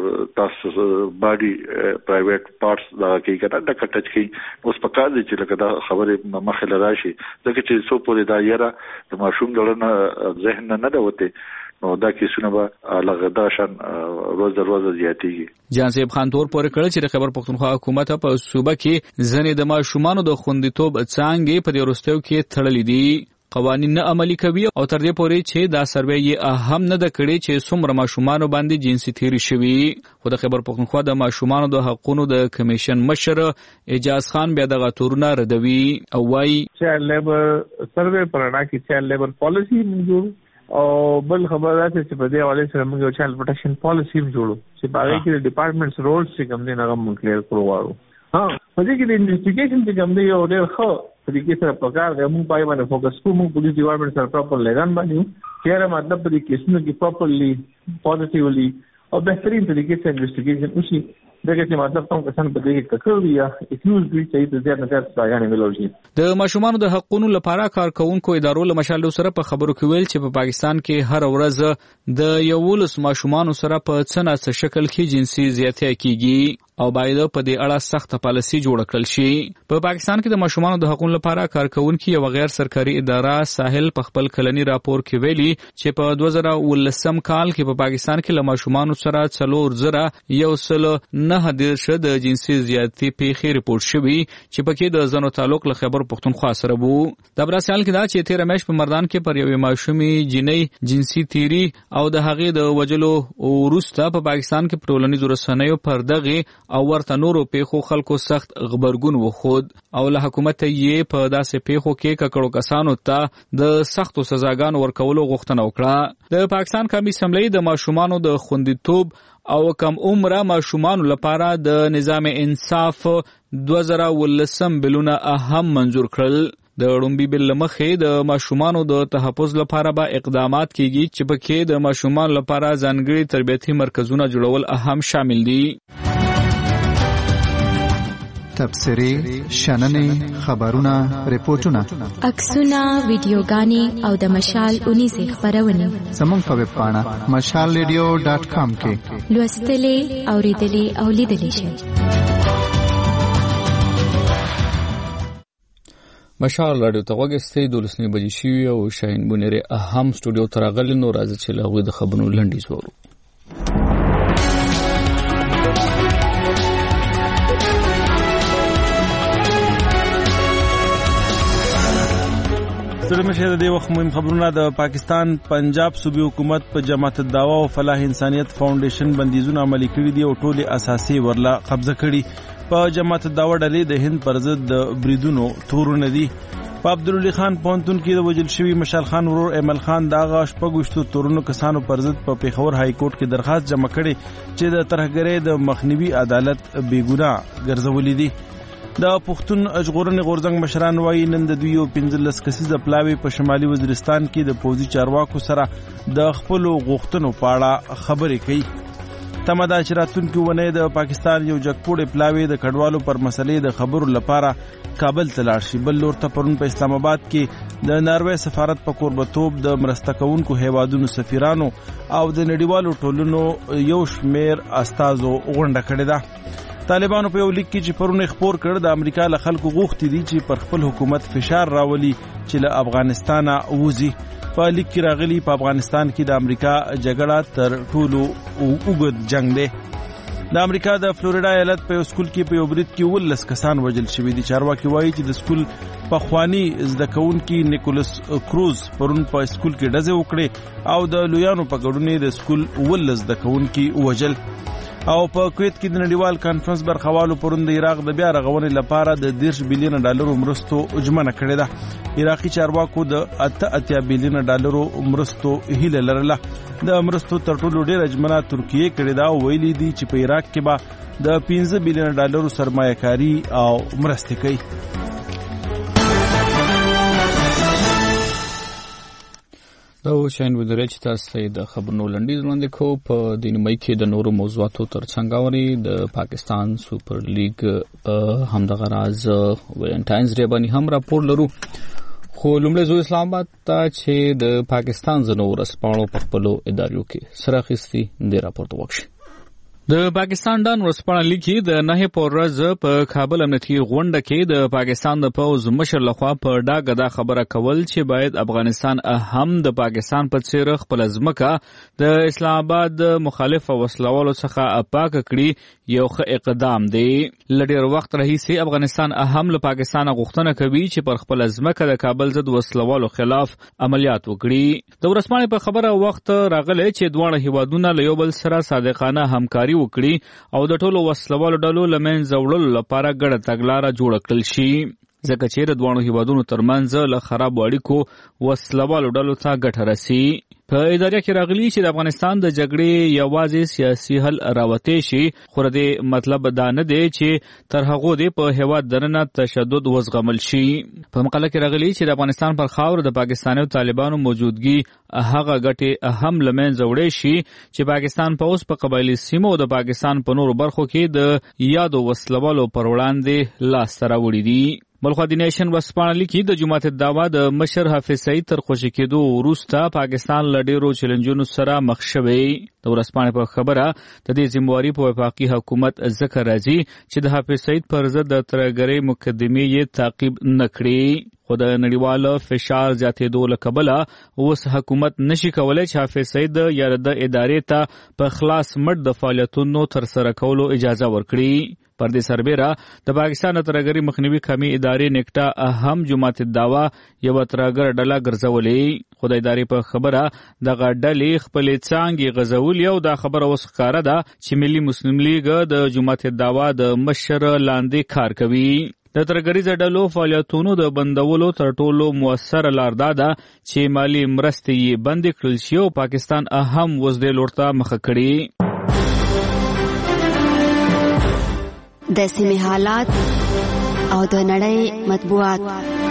تاسو باډي پرایویټ پارټس دا کوي کدا د کټچ کوي. اوس پکار دي چې لکه دا خبرې مخه لراشي ځکه چې څو په دا یره د ماشوم ډولنه ذهن نه ده وته نو دا کیسونه به لغدا شان روز در روز زیاتېږي. جانسیب خان تور پورې کړ چې د خیبر پښتونخوا حکومت په صوبه کې ځنې د ماشومانو د خوندیتوب څانګې په دې وروستیو کې تړلې دي. قوانین نه عملي کوي او تر دې پورې چې دا سروې یې هم نه د کړي چې څومره ماشومانو باندې جنسي تیری شوي. خو د خیبر پښتونخوا د ماشومانو د حقوقو د کمیشن مشر اجاز خان بیا دغه تورونه ردوي او وایي چایلډ لیبر سروې پرانا کې چایلډ لیبر پالیسی موږ او بل خبره ده چې په دې حواله سره موږ چایلډ پروټیکشن پالیسی جوړو چې باغې کې د ډپارټمنټس رولز چې کوم دي هغه موږ کلیر کړو وارو. په دې کې د انویسټیګیشن چې کوم دی یو ډېر ښه طریقې سره پکار دی. موږ پای باندې فوکس کوو. موږ پولیس ډپارټمنټ سره پراپر لګان باندې چیرې مطلب په دې کیسونو کې پراپرلی پوزټیولی او بهترین طریقې سره انویسټیګیشن وشي. دغه چې مطلب کوم کسان په دې کې ککړ یا اکیوز دي چې د زیات نه زیات سایانې ملوي. د ماشومانو د حقوقو لپاره کارکونکو ادارو له مشال سره په خبرو کې ویل چې په پاکستان کې هر ورځ د 11 ماشومانو سره په څنګه څه شکل کې جنسي زیاتې کیږي او باید په دې اړه سخت پالیسي جوړ کړل شي. په پاکستان کې د ماشومانو د حقوقو لپاره کارکونکو یو غیر سرکاري اداره ساحل په خپل کلنی راپور کې ویلي چې په 2019 کال کې په پاکستان کې له ماشومانو سره 4,109 د جنسي زیاتې پیښې ریپورت شوي چې پکې د زنو تعلق له خیبر پښتونخوا سره وو. د براسیال کې دا چې 13 میاشت په مردان کې پر یوې ماشومې جنۍ جنسي تیری او د هغې د وجلو وروسته په پاکستان کې ټولنیزو رسنیو پر دغه او ورته نورو پیښو خلکو سخت غبرګون وخود او له حکومت یې په داسې پیښو کې ککړو کسانو ته د سختو سزاګانو ورکولو غوښتنه وکړه. د پاکستان قومي اسمبلی د ماشومانو د خوندیتوب او کم عمره ماشومانو لپاره د نظام انصاف 2019 بلونه هم منظور کړل. د ړومبي بل مخې د ماشومانو د تحفظ لپاره به اقدامات کیږي چې پکې د ماشومانو لپاره ځانګړي تربیتي مرکزونه جوړول اهم شامل دي. تبصرې، شننې، خبرونه، ریپورتونه، عکسونه، ویډیوګانې او د مشال 19 خبرونه زموږ په ویب پاڼه mashalradio.com کې لوستلې، اوریدلې او لیدلې شئ. مشال رادیو ته وګورئ 12 بجې شوي او شاهین بونیری هم سټوډیو ته راغلی نو راځي چې له هغوی د خبرونو لنډیز واورو. ستړي مشه د دې وخت مهم خبرونه. د پاکستان پنجاب صوبې حکومت په جماعت الدعوا او فلاح انسانیت فاونډیشن بندیزونه عملي کړي دي او ټولې اساسي ورلا قبضه کړي. په جماعت الدعوا ډلې د هند پر ضد د بریدونو تورونه دي. په عبدالولي خان پوهنتون کې د وژل شوي مشال خان ورور ایمل خان د هغه شپږ تورونو کسانو پر ضد په پیښور های کورټ کې درخواست جمع کړي چې د ترهګرۍ د مخنیوي عدالت بېګناه ګرځولي دي. د پښتون ژغورنې غورځنګ مشران وایي نن د دوی 15 کسیزه پلاوی په شمالي وزیرستان کې د پوځي چارواکو سره د خپلو غوښتنو په اړه خبرې کوي. تمه ده چې راتلونکي اونۍ د پاکستان یو جګپوړی پلاوی د کډوالو پر مسلې د خبرو لپاره کابل ته لاړ شي. بل لور ته پرون په اسلام آباد کې د ناروې سفارت په کوربتوب د مرسته کوونکو هیوادونو سفیرانو او د نړیوالو ټولنو یو شمیر استازو غونډه کړې ده. طالبانو په یو لیک کې چې پرون خبر کړ د امریکا له خلکو غوښتي دي چې پر خپل حکومت فشار راولي چې له افغانستانه وځي. په لیک کې راغلي په افغانستان کې د امریکا جګړه تر ټولو اوږد جنگ دی. د امریکا د فلوریډا ایالت په یو سکول کې په یو برید کې 19 کسان وژل شوي دي. چارواکي وایي چې د سکول پخوانی زده کوونکي نیکولس کروز پرون په سکول کې ډزې وکړې او د لویانو په ګډون د سکول 19 زده کوونکي وژل. او په کویت کې د نړیوال کانفرنس برخوالو پرون د عراق د بیا رغونې لپاره د 10 بلین ډالرو مرستو ژمنه کړې ده. عراقي چارواکو د 8 بلین ډالرو مرستو هیله لرله. د مرستو تر ټولو ډېره ژمنه ترکیه کړې ده او ویلي دي چې په عراق کې به د 15 بلین ډالرو سرمایه کاری او مرستې کوي. دا شاین ودرې چې تاسو د خبرونو لنډیز وړاندې کوو. په دې نیمه کې د نورو موضوعاتو ترڅنګ اوري د پاکستان سوپر لیګ همدغه راز ویلنټاینز ډے باندې هم راپور لرو. خو لومړی زو اسلام آباد ته چې د پاکستان زنو ورسپاڼو په خپلو ادارو کې سره اخیستي د راپورته وکړي. د پاکستان ډان ورسپاڼه لیکي د 9 په ورځ په کابل امنیتي غونډه کې د پاکستان د پوځ مشر لخوا په ډاګه دا خبره کول چې باید افغانستان هم د پاکستان په څیر خپل ځمکه د اسلام آباد مخالف وسلوالو څخه پاک کړي یو ښه اقدام دی. لډیر وخت راهیسې افغانستان هم له پاکستان غوښتنه کوي چې پر خپل ځمکه د کابل ضد وسلوالو خلاف عملیات وکړي. د ورسپاڼې په خبره وخت راغلی چې دواړه هیوادونه له یو بل سره صادقانه همکاري وکړي او د ټولو وسلوالو ډلو له منځه وړلو لپاره ګډه تګلاره جوړه کړل شي. ځکه چې د دواړو هیوادونو ترمنځ له خرابو اړیکو وسلوالو ډلو ته ګټه رسي. په اداره کې راغلي چې د افغانستان د جګړې یوازې سیاسي حل راوتی شي، خو د مطلب دا نه دی چې تر هغو دی په هیواد دننه تشدد وزغمل شي. په مقاله کې راغلي چې د افغانستان پر خاور د پاکستاني طالبانو موجودګي هغه ګټې هم له منځه وړی شي چې پاکستان په اوس په قبایلي سیمو د پاکستان په نورو برخو کې د یادو وسلوالو پر وړاندې لاس ته راوړي دي. بلخوا د نیشن ورسپاڼه لیکي د جماعت الدعوا د مشر حافظ سعید تر خوشي کېدو وروسته پاکستان له ډېرو چیلنجونو سره مخ شوی. د ورسپاڼې په خبره د دې ذمہواري په وفاقي حکومت ذکر راځي چې د حافظ سعید پر ضد د ترهګرۍ مقدمې یې تعقیب نه کړي. خو د نړیوال فشار زیاتېدو له کبله اوس حکومت نشي کولای چې حافظ سعید یا د ادارې ته په خلاص مټ د فعالیتونو ترسره کولو اجازه ورکړي. پر دې سربیره د پاکستان ترهګرۍ مخنیوي قومي ادارې نیکټا هم جماعت الدعوا یو ترهګر ډله ګرځولې. خو د ادارې په خبره دغه ډلې خپلې څانګې غځولې او دا خبره اوس ښکاره ده چې ملي مسلم لیګ د جماعت الدعوا د مشر لاندې کار کوي. د ترهګریزو ډلو فعالیتونو د بندولو تر ټولو مؤثره لار دا ده چې مالي مرستې یې بندې کړل شي او پاکستان هم اوس دې لور ته مخه کړي. د سیمې حالات او د نړۍ مطبوعات.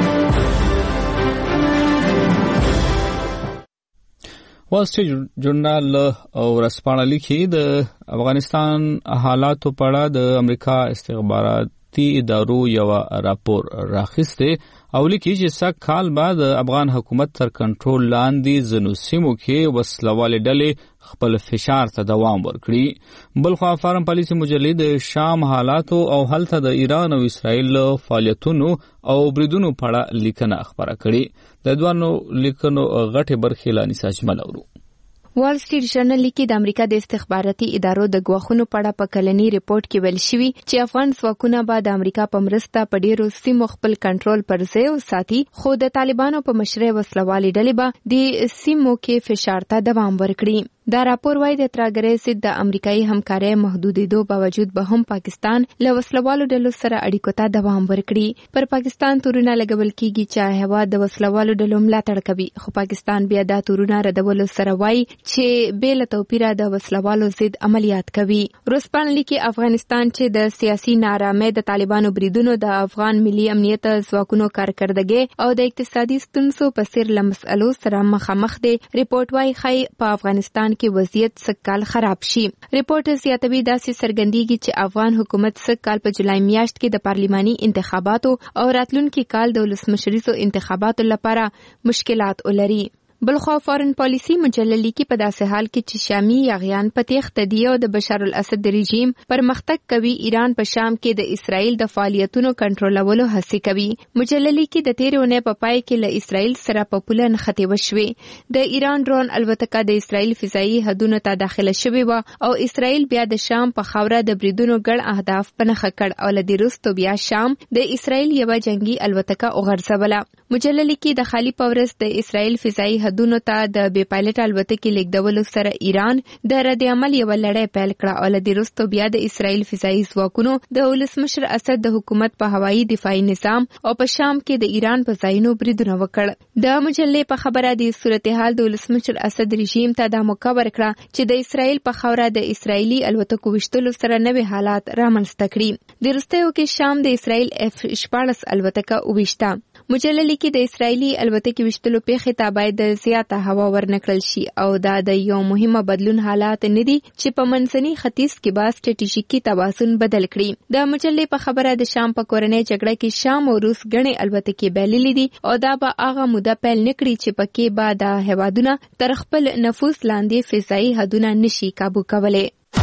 وال سټریټ جورنال او ورځپاڼه لیکي د افغانستان حالاتو په اړه د امریکا استخباراتي ادارو یو راپور راخسته او لیکي چې سږ کال بعد افغان حکومت تر کنټرول لاندې ځینو سیمو کې وسلوالې ډلې خپل فشار ته دوام ورکړي. بلخوا فارم پالیسي مجلې د شام حالاتو او هلته د ایران او اسرائیل فعالیتونو او بریدونو په اړه لیکنه خپره کړي. د دوانو لیکنو غټه برخه لانی ساجمل اورو. وال سټریټ جورنال لیکي د امریکا د استخباراتي ادارو د غواخونو په اړه په کلنی ریپورت کې ویل شوی چې افغان ځواکونه به د امریکا په مرسته په ډیرو سیمو خپل کنټرول پر ځای وساتي، خو د طالبانو په مشرۍ وسلوالې ډلې به د سیمو کې فشار ته دوام ورکړي. دا راپور وايي د ترهګرۍ ضد د امریکایي همکارۍ محدودېدو باوجود به هم پاکستان له وسلوالو ډلو سره اړیکو ته دوام ورکړي. پر پاکستان تورونه لګول کیږي چې هیواد د وسلوالو ډلو ملاتړ کوي، خو پاکستان بیا دا تورونه ردولو سره وايي چې بې له توپیره د وسلوالو ضد عملیات کوي. ورځپاڼه لیکي افغانستان چې د سیاسي نارامۍ، د طالبانو بریدونو، د افغان ملي امنیت ځواکونو کارکردګۍ او د اقتصادي ستونزو په څیر له مسئلو سره مخامخ دی. ریپورت وايي ښایي په افغانستان کې وضعیت سږکال خراب شي. ریپورت زیاتوي داسې څرګندېږي چې افغان حکومت سږکال په جولای میاشت کې د پارلماني انتخاباتو او راتلونکي کال د ولسمشریزو انتخاباتو لپاره مشکلات ولري. بلخوا فارن پالیسی مجله لیکي په داسې حال کې چې شامي یاغیان په تېښته دي او د بشار الاسد رژیم پرمختګ کوي، ایران په شام کې د اسرائیل د فعالیتونو کنټرولولو هڅې کوي. مجله لیکي د تېرې اونۍ په پای کې له اسرائیل سره په پوله نښتې وشوې. د ایران ډرون الوتکه د اسرائیل فضایي حدونو ته داخله شوې وه او اسرائیل بیا د شام په خاوره د بریدونو ګڼ اهداف په نښه کړ او له دې وروسته بیا شام د اسرائیل یوه جنگي الوتکه وغورځوله. مجله لیکي د خالي په ورځ د اسرائیل فضایي حدونو ته د بې پایلټ الوتکې لیږدولو سره ایران د رد عمل یوه لړۍ پیل کړه او له دې وروسته بیا د اسرائیل فضایي ځواکونو د ولسمشر اسد د حکومت په هوایي دفاعي نظام او په شام کې د ایران په ځایونو بریدونه وکړ. د مجلې په خبره د صورتحال د ولسمشر اسد رژیم ته دا موقع ورکړه چې د اسرائیل په خاوره د اسرائیلي الوتکو وشتلو سره نوي حالات رامنځته کړي. د وروستیو کې شام د اسرائیل F-14 الوتکه وویشته. مجله لیکي د اسرائیلي الوتکې وشتلو پیښې ته باید زیاته هوا ورنکړل شي او دا د یو مهمه بدلون حالات نه دي چې په منځني ختیځ کې با سټریټیژیکي توازن بدل کړي. د مجلې په خبره د شام په کورنۍ جګړه کې شام او روس ګڼې الوتکې بایللې دي او دا به هغه موده پیل نه کړي چې پکې به د هیوادونه تر خپل نفوذ لاندې فضایي حدونه نشي کابو کولی.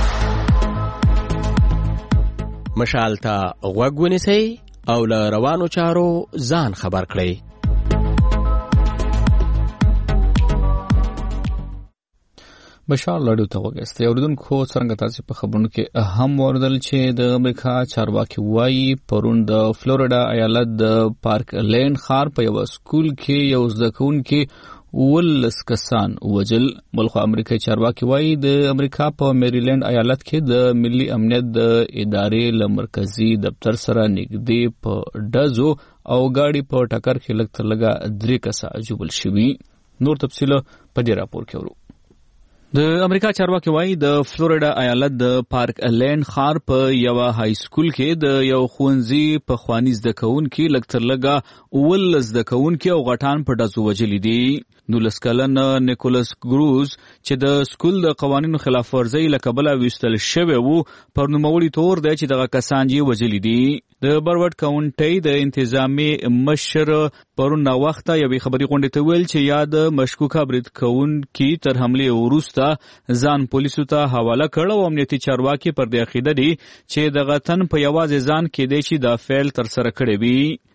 مشال ته غوږ ونیسئ او له روانو چارو ځان خبر کړئ. بشار لاډیو ته وګورئ. اوریدونکو څنګه تاسو په خبرونو کې هم واردل چې د امریکا چارواکي وایي پرون د فلوریډا ایالت د پارک لین ښار په یو سکول کې یو زده کوونکي 19 کسان وژل. بلخو امریکایي چارواکي وایي د امریکا په میریلند ایالت کې د ملي امنیت د ادارې له مرکزي دفتر سره نږدې په ډزو او گاډي په ټکر کې لږ تر لږه 3 کسان ژوبل شوي. نور تفصیل په دې راپور کې ورو. د امریکا چارواکي وایي د فلوریډا ایالت د پارک لین ښار په یو های سکول کې د یو ښوونځي پخواني زده کوونکي لږ تر لږه 19 زده کوونکي او غټان په ډزو وژلي دي. 19 کلن نیکولس ګروز چې د سکول د قوانینو خلاف ورزۍ له کبله ویستل شوی وو پر نوموړي تور دی چې دغه کسان یې وژلي دي. د برورډ کاونټي د انتظامی مشر پرون وخته یوې خبري غونډې ته ویل چې یا د مشکوکه برید کوونکي تر حملې وروسته ځان پولیسو ته حواله کړ او امنیتي چارواکي پر دې عقیده دي چې دغه تن په یوازې ځان کې دی چې دا فعل ترسره کړی وي.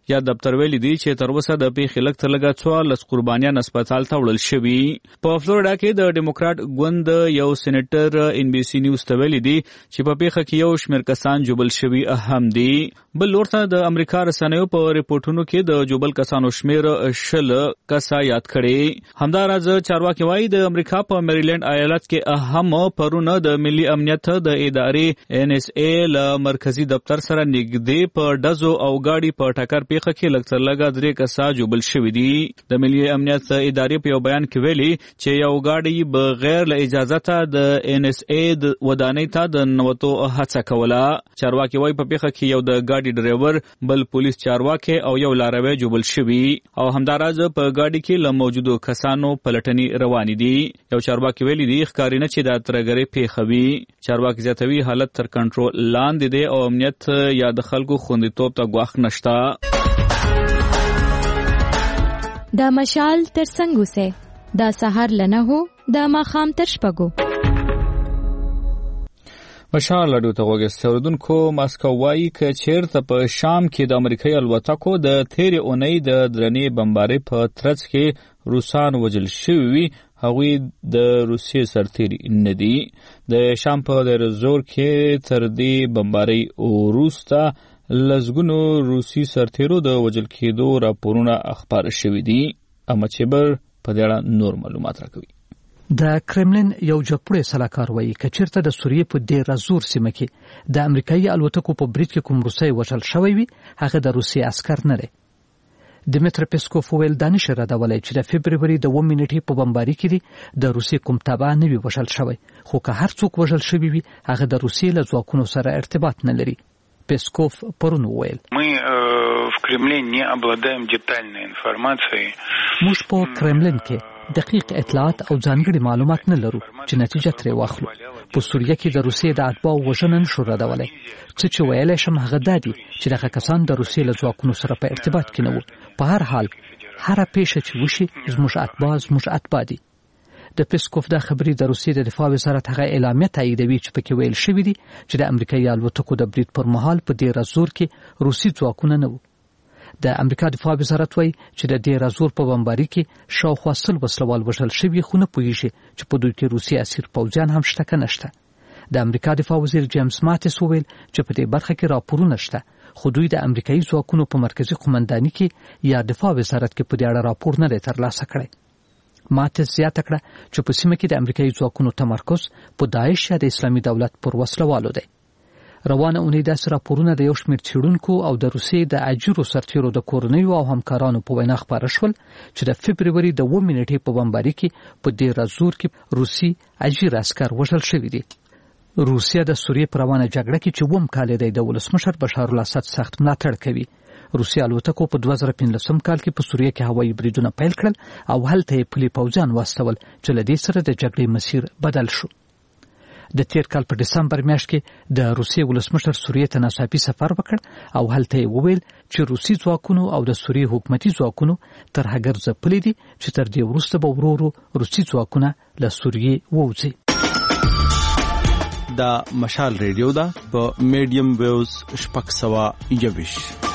یا دفتر ویلي دي چې تر اوسه د پیښې لږ تر لږه 14 قربانیان هسپتال ته وړل شوي. په فلوریډا کې د ډیموکرات ګوند یو سېنیټر ان بي سي نیوز ته ویلي دي چې په پیښه کې یو شمېر کسان جوبل شوي هم دي. بل لورته د امریکا رسنیو په ریپورتونو کې د جوبل کسانو شمېر 10 کسه یاد کړي. همداراز چارواکي وایي د امریکا په میریلند ایالت کې هم پرونه د ملي امنیت د ادارې NSA له مرکزی دفتر سره نږدې په ډزو او گاډي په ټکر پیښه کې لږ تر لږه 3 کسه جوبل شوي دي. د ملي امنیت ادارې په یو بیان کې ویلي چې یو گاډي بغیر له اجازه د NSA د ودانۍ ته د نوتو هڅه کوله. چارواکي وایي په پیښه کې یو د گاډي ډرایور، بل پولیس چارواکي او یو لاروی جوبل شوي او همداراز په گاډي کې له موجودو کسانو پلټنې روانې دي. یو چارواکي ویلي دي ښکاري نه چې د ترګرې پیښه وي. چارواکي زیاتوي حالت تر کنټرول لاندې دی او امنیت یا د خلکو خوندیتوب ته ګواښ نشته. دا مشال تر څنګه سه دا سحر لنه هو دا ماخام تر شپګو. مشال لډو ته وګورئ اوردونکو ماسکو وایي چې چیرته په شام کې د امریکایي الوتکو د تیرې اونۍ د درنې بمبارۍ په ترڅ کې روسان وژل شوي هغوی د روسیې سرتیري نه دي. د شام په دایرزور کې تر دې بمبارۍ وروسته لسګونو روسي سرتیرو د وژل کېدو راپورونه خپاره شوي دي. امچبر په دې اړه نور معلومات راکوي. د کرملین یو جګپوړی سلاکار وایي چې چیرته د سوریې په ډیر زور سیمه کې د امریکایي الوتکو په برید کې کوم روسي وژل شوی وي هغه د روسي عسكر نه لري. دمیتر پیسکوف ویل دانش را دولای چې د فبرवरी د 1 منټې په بمبارۍ کې د روسي کوم تابع نه وي وژل شوی، خو که هر څوک وژل شوی وي هغه د روسي له ځواکونو سره ارتباط نه لري. پیسکوف پرون ویل в Кремле не обладаем детальной информацией. موږ په کرملین کې دقیق اطلاعات او ځانګړي معلومات نه لرو چې نتیجه ترې واخلو. په سوریه کې د روسیې د اتباعو وژنه نشو ردولی. څه چې ویلی شم هغه دا دي چې دغه کسان د روسیې له ځواکونو سره په ارتباط کې نه وو. په هر حال هره پیښه چې وشي زموږ اتباع دي. د پیسکوف دا خبرې د روسیې د دفاع وزارت هغه اعلامیه تاییدوي چې پکې ویل شوی دی چې د امریکایي الوتکو د برید پر مهال په ډیر زور کې روسي ځواکونه نه وو. د امریکا دفاع وزارت وایي چې د ډیر زور په بمبارۍ کې شاوخوا 100 وسلوال وژل شوي، خو نه پوهیږي چې په دوی کې روسي اسیر پوځیان هم شته که نشته. د امریکا دفاع وزیر جیمز ماتیس وویل چې په دې برخه کې راپورونه شته، خو دوی د امریکایي ځواکونو په مرکزی قومندانۍ کې یا دفاع وزارت کې په دې اړه راپور نه دی ترلاسه کړی. ماتیس زیاته کړه چې په سیمه کې د امریکایي ځواکونو تمرکز په داعش یا د اسلامي دولت پر وسلوالو دی. روانه اونۍ داسې راپورونه د یو شمېر څېړونکو او د روسیې د اجیرو سرتیرو د کورنیو او همکارانو په وینا خپاره شول چې د فبرवरी د 1 منټې په بمبارۍ کې په ډیر زور کې روسي اجیر عسكر وژل شوي دي. روسیه د سوریې پر روانه جګړه کې چې 2 کال دی د ولسمشر بشار الاسد سخت ملاتړ کوي. روسیه الوتکو په 2015 کال کې په سوریه کې هوایي بریدونه پیل کړل او هلته یې پلي پوځیان واستول چې له دې سره د جګړې مسیر بدل شو. د تیر کال په دسمبر میاشت کې د روسیې ولسمشر سوریې ته ناڅاپي سفر وکړ او هلته یې وویل چې روسي ځواکونو او د سوریې حکومتي ځواکونو تر هغه ځپلي دي چې تر دې وروسته به ورو روسي ځواکونه له سوریې ووځي. دا مشال ریډیو دا په میډیم ویوز 621.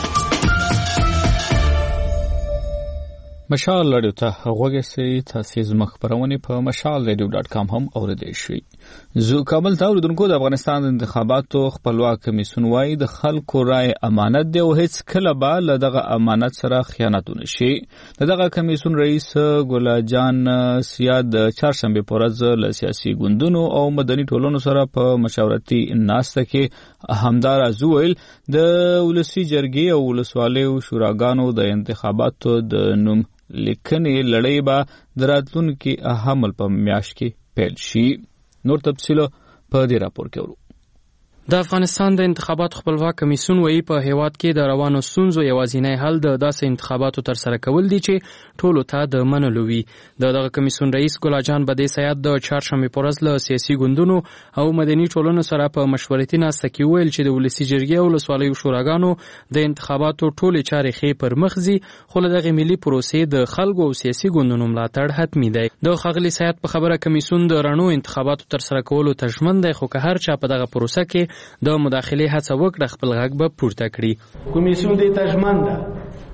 مشال رادیو ته غوږی تاسو زما خبرونه په mashalradio.com هم اوریدئ شئ. زه کابل ته اوریدونکو د افغانستان د انتخاباتو خپلواک کمیسیون وايي د خلکو رائے امانت دی او هیڅ کله به له دغه امانت سره خیانت ونشي. دغه کمیسیون رئیس ګلاجان سیاد د چهارشنبه په ورځ له سیاسي ګوندونو او مدني ټولنو سره په مشاورتي ناسته کې همداراز ویل د ولسی جرګې او ولسوالیو شوراګانو د انتخاباتو د نوم لیکنې لړۍ به د راتلونکي حمل په میاشت کې پیل شي. نور تفصیل په دې راپور کې ورو. د افغانستان د انتخاباتو خپلواک کمیسیون وایي په هیواد کې د روانو ستونزو یوازینی حل د داسې انتخاباتو تر سره کول دي چې ټولو ته د منلو وي. دغه کمیسیون رئیس ګلاجان بدی سیاد د چهارشنبه په ورځ له سیاسي ګوندونو او مدني ټولنو سره په مشورتي ناسته کې ویل چې د ولسی جرګې او ولسوالیو شوراګانو د انتخاباتو ټولې چارې خې پر مخ ځي، خو دغه ملي پروسې د خلکو او سیاسي ګوندونو ملاتړ حتمي دی. د خغلی سیاد په خبره کمیسیون د رڼو انتخاباتو تر سره کولو تضمن دی، خو که هر چا په دغه پروسه کې د مداخله هڅه وکړه خپل غږ به پورته کړي. کمیسیون دې تضمن ده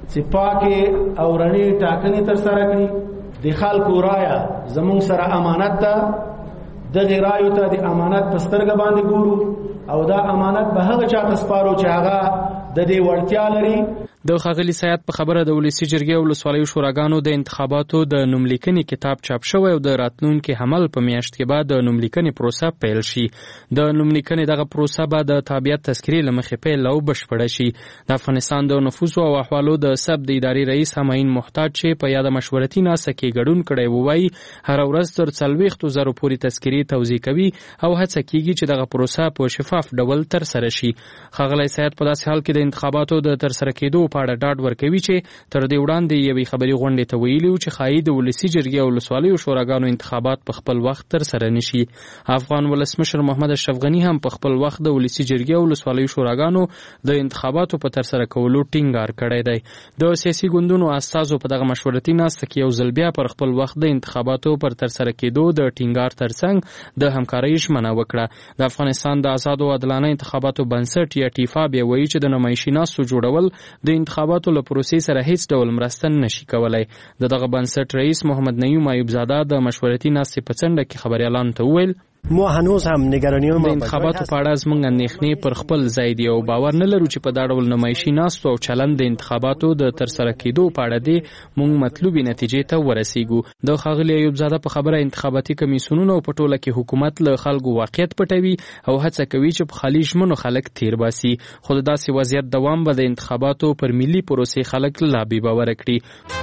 چې پاکه او رڼې ټاکنې تر سره کړي. د خلکو رایا زموږ سره امانت ده، دغه رایو ته د امانت په سترګه باندې ګورو او دا امانت به هغه چا ته سپارو چې هغه د دې وړتیا لري. د ښاغلي سیاحت په خبره د ولسي جرګې او ولسوالیو شوراګانو د انتخاباتو د نوملیکنې کتاب چاپ شوی او د راتلونکي حمل په میاشت کې بعد د نوملیکنې پروسه پیل شي. د نوملیکنې دغه پروسه به د تابعیت تذکرې له مخې پیل او بشپړه شي. د افغانستان د نفوسو او احوالو د سب د ادارې رئیس همایون محتاج چې په یاد مشورتي ناسته کې ګډون کړی وایي هر ورځ تر 40,000 پورې تذکرې توزیع کوي او هڅه کیږي چې دغه پروسه په شفاف ډول تر سره شي. ښاغلی سیاحت په داسې حال کې د انتخاباتو د تر سره کېدو په اړه ډاډ ورکوي چې تر دې وړاندې یوې خبري غونډې ته ویلي چې ښایي د ولسي جرګې او ولسوالیو شوراګانو انتخابات په خپل وخت تر سره نشي. افغان ولسمشر محمد اشرف غني هم په خپل وخت د ولسي جرګې او ولسوالیو شوراګانو د انتخاباتو په تر سره کولو ټینګار کړی دی. د سیاسي ګوندونو استازو په دغه مشورتي ناسته کې یو ځل بیا پر خپل وخت د انتخاباتو پر تر سره کېدو د ټینګار ترڅنګ د همکارۍ ژمنه وکړه. د افغانستان د آزاد او عادلانه انتخاباتو بنسټ یا ټیفا بیا وایي چې د نمایشي ناستو جوړول د انتخاباتو له پروسې سره هیڅ ډول مرسته نشي کولای. دغه بنسټ رئیس محمد نعیم ایوب زاده د مشورتي ناستې په څنډه کې خبريالانو ته وویل ما هنوز هم نگرانی‌ام د انتخاباتو په اړه زموږ اندېښنې پر خپل ځای دي او باور نه لرو چې په دا ډول نمایشي ناستو او چلند د انتخاباتو د تر سره کېدو په اړه دې موږ مطلوبې نتیجې ته ورسیږو. د ښاغلي ایوب زاده په خبره انتخاباتي کمیسیونونه په ټوله کې حکومت له خلکو واقعیت پټوي او هڅه کوي چې په خالي ژمنو خلک تیر باسي. خو داسې وضعیت دوام به د انتخاباتو پر ملي پروسې خلک لا بې باوره کړي.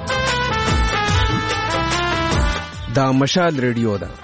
دا مشال ریډیو ده.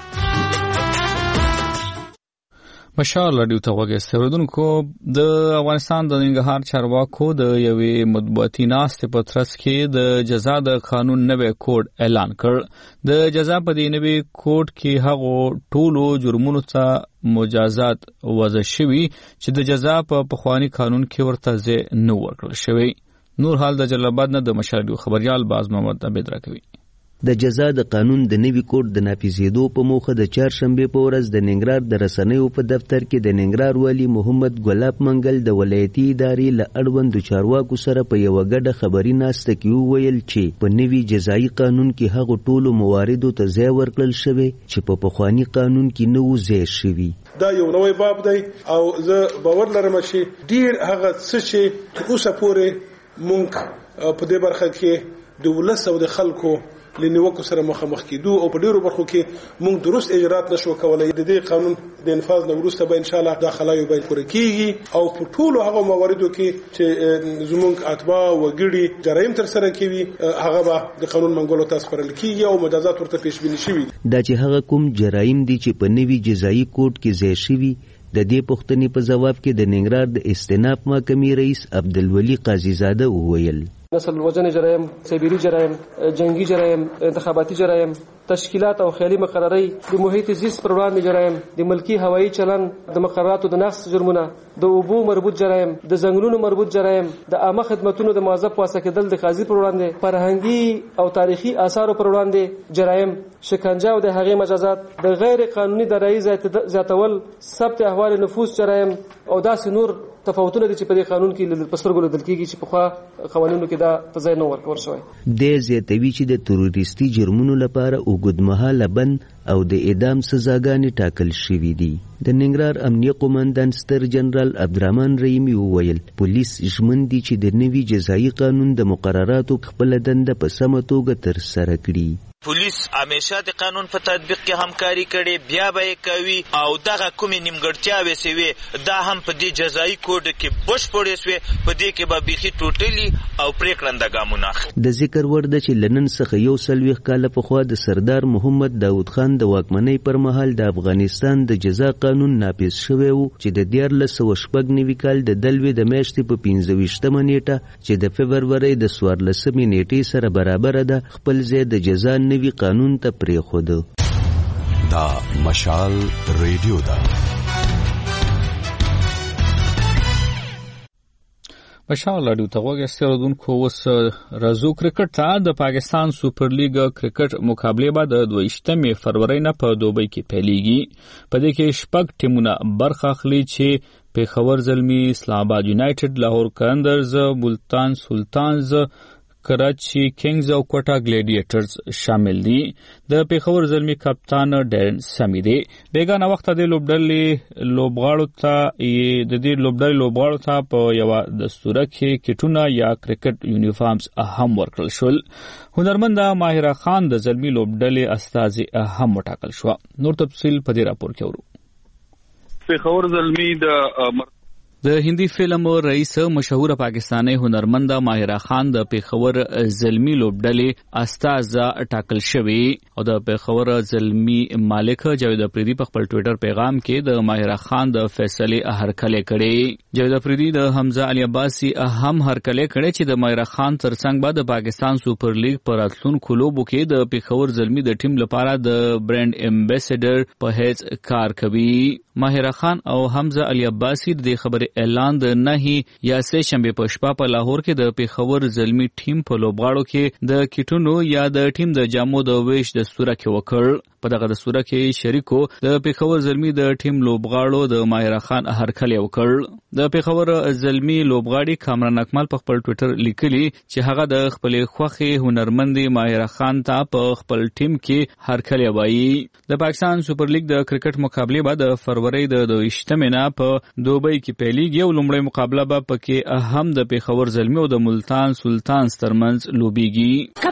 مشال رادیو ته وګورئ اوریدونکو. د افغانستان د ننګرهار چارواکو د یوې مطبوعاتي ناستې په ترڅ کې د جزا د قانون نوی کوډ اعلان کړ. د جزا په دې نوی کوډ کې هغو ټولو جرمونو ته مجازات وضع شوي چې د جزا په پخواني قانون کې ورته ځای نه ورکړل شوی. نور حال د جلال آباد نه د مشال رادیو خبريال باز محمد عبید راکوي. د جزا د قانون د نوي کوډ د نافذېدو په موخه د چهارشنبه په ورځ د ننګرهار د رسنیو په دفتر کې د ننګرهار والي محمد ګلاب منګل د ولایتي ادارې له اړوندو چارواکو سره په یوه ګډه خبري ناسته کې وویل چې په نوي جزایي قانون کې هغو ټولو مواردو ته ځای ورکړل شوی چې په پخواني قانون کې نه و ځای شوي. دا یو نوی باب دی او زه باور لرم چې ډیر هغه څه چې تر اوسه پورې مونږ په دې برخه کې د ولس او د خلکو لنیوکو سره مخامخ کیدو او په ډیرو برخو کې مونږ درست اجرات نشو کولای. د دې قانون د انفاذ نه وروسته به ان شاء الله داخلایو به پوره کیږي او په ټولو هغه مواردو کې چې زمونږ اتباع وګړي جرایم تر سره کوي هغه به د قانون منګولو ته سپارل کیږي او مجازات ورته پیش بینی شوي. دا چې هغه کوم جرایم دي چې په نوي جزایي کوډ کې ځای شوي د دې پوښتنې په جواب کې د ننګرهار د استیناف محکمې رئیس عبدالولي قاضي زاده وویل نسل وژنې جرایم، سایبري جرایم، جنگي جرایم، انتخاباتي جرایم، تشکیلات او خیالي مقرري، د محیط زیست پر وړاندې جرایم، د ملکی هوایي چلن، د مقرراتو د نقض جرمونه، د اوبو مربوط جرایم، د ځنګلونو مربوط جرایم، د عامه خدماتونو د موظف واسطه کېدل د قاضي پر وړاندې، فرهنګي او تاریخي آثارو پر وړاندې جرایم، شکنجه او د هغې مجازات، د غیر قانوني درایي زیاتول، ثبت احوال نفوس جرایم او داسې نور تفاوتونه دي چې په دې قانون کې په سترګو لیدل کېږي چې پخوا قوانینو کې دا ځای نه ورکول شوی. د زیاتوي چې د تروریستي جرمونو لپاره اوږدمهاله بند او د اعدام سزاګانې ټاکل شوي دي. د ننګرهار امنیه قومندان ستر جنرال عبدالرحمن رحیمي وویل پولیس ژمن دي چې د نوي جزایي قانون د مقرراتو خپله دنده په سمه توګه ترسره کړي. پولیس همیشه د قانون په تطبیق کې همکاري کړي، بیا به یې کوي او دغه کومې نیمګړتیاوې سوې دا هم په دې جزایي کوډ کې بشپړې سوې، په دې کې به بیخي ټوټلي او پرېکړنده ګامونه اخلي. د ذکر وړ ده چې له نن څخه 140 کاله پخوا د سردار محمد داود خان د واکمنۍ پر مهال د افغانستان د جزا قانون نافذ شوی و چې د 1496 کال د دلوي د میاشتې په 25مه نیټه چې د فبرورۍ د 14مې نیټې سره برابره ده خپل ځای د جزا نوی قانون ته پرېښود. دا مشال ریډیو ده. مشال رادیو ته وګورئ اوریدونکو. اوس راځو کرکټ ته. د پاکستان سوپر لیګ کرکټ مقابله به د 22 فروری نه په دوبۍ کې پیلېږي. په دې کې 6 ټیمونه برخه اخلي چې پېښور زلمي، اسلام آباد یونایټډ، لاهور قلندرز، ملتان سلطانز، کراچي کینګز او کوټا ګلیډیټرز شامل دي. د پیښور زلمی کپتان ډیرن سمی دی. بیگانه وخت د لوبډلې لوبغاړو ته په یو دستوره کې کټونه یا کرکټ یونیفارمز هم ورکړل شول. هنرمند ماهره خان د زلمی لوبډلې استازي هم وټاکل شو. نور تفصیل په دې راپور کې ورو. پیښور زلمی د هندي فلم رئیس مشهور پاکستانی هنرمند ماهره خان د پیښور زلمی لوبډلې استازه ټاکل شوی او د پیښور زلمی مالک جاوید افریدی په خپل ټوئیټر پیغام کې د ماهره خان د فیصلې هرکلی کړي. جاوید افریدی د حمزه علي عباسي هم هرکلی کړي چې د ماهره خان ترڅنګ بعد د پاکستان سپر لیګ پر راتلونکو لوبو کې د پیښور زلمی د ټیم لپاره د برانډ امبیسډر په هیڅ کار کوي. ماهره خان او حمزه علي عباسي د خبرې اعلان د نهي یا سه شنبه په شپه په لاهور کې د پیښور زلمی ټیم په لوبغاړو کې د کټونو یا د ټیم د جامو د ویش د دستوره کې وکړ. په دغه دستوره کې شریکو د پیښور زلمی د ټیم لوبغاړو د ماهره خان هرکلی وکړ. د پیښور زلمی لوبغاړي کامران اکمل په خپل ټوئیټر لیکلي چې هغه د خپل خوښي هنرمندي ماهره خان ته په خپل ټیم کې هرکلی وایي. د پاکستان سپر لیګ د کرکټ مقابله بعد فروری د 28 نه په دوبۍ کې پیلېږي او لومړی مقابله به پکې هم د پیښور زلمی او د ملتان سلطان ترمنځ لوبېږي.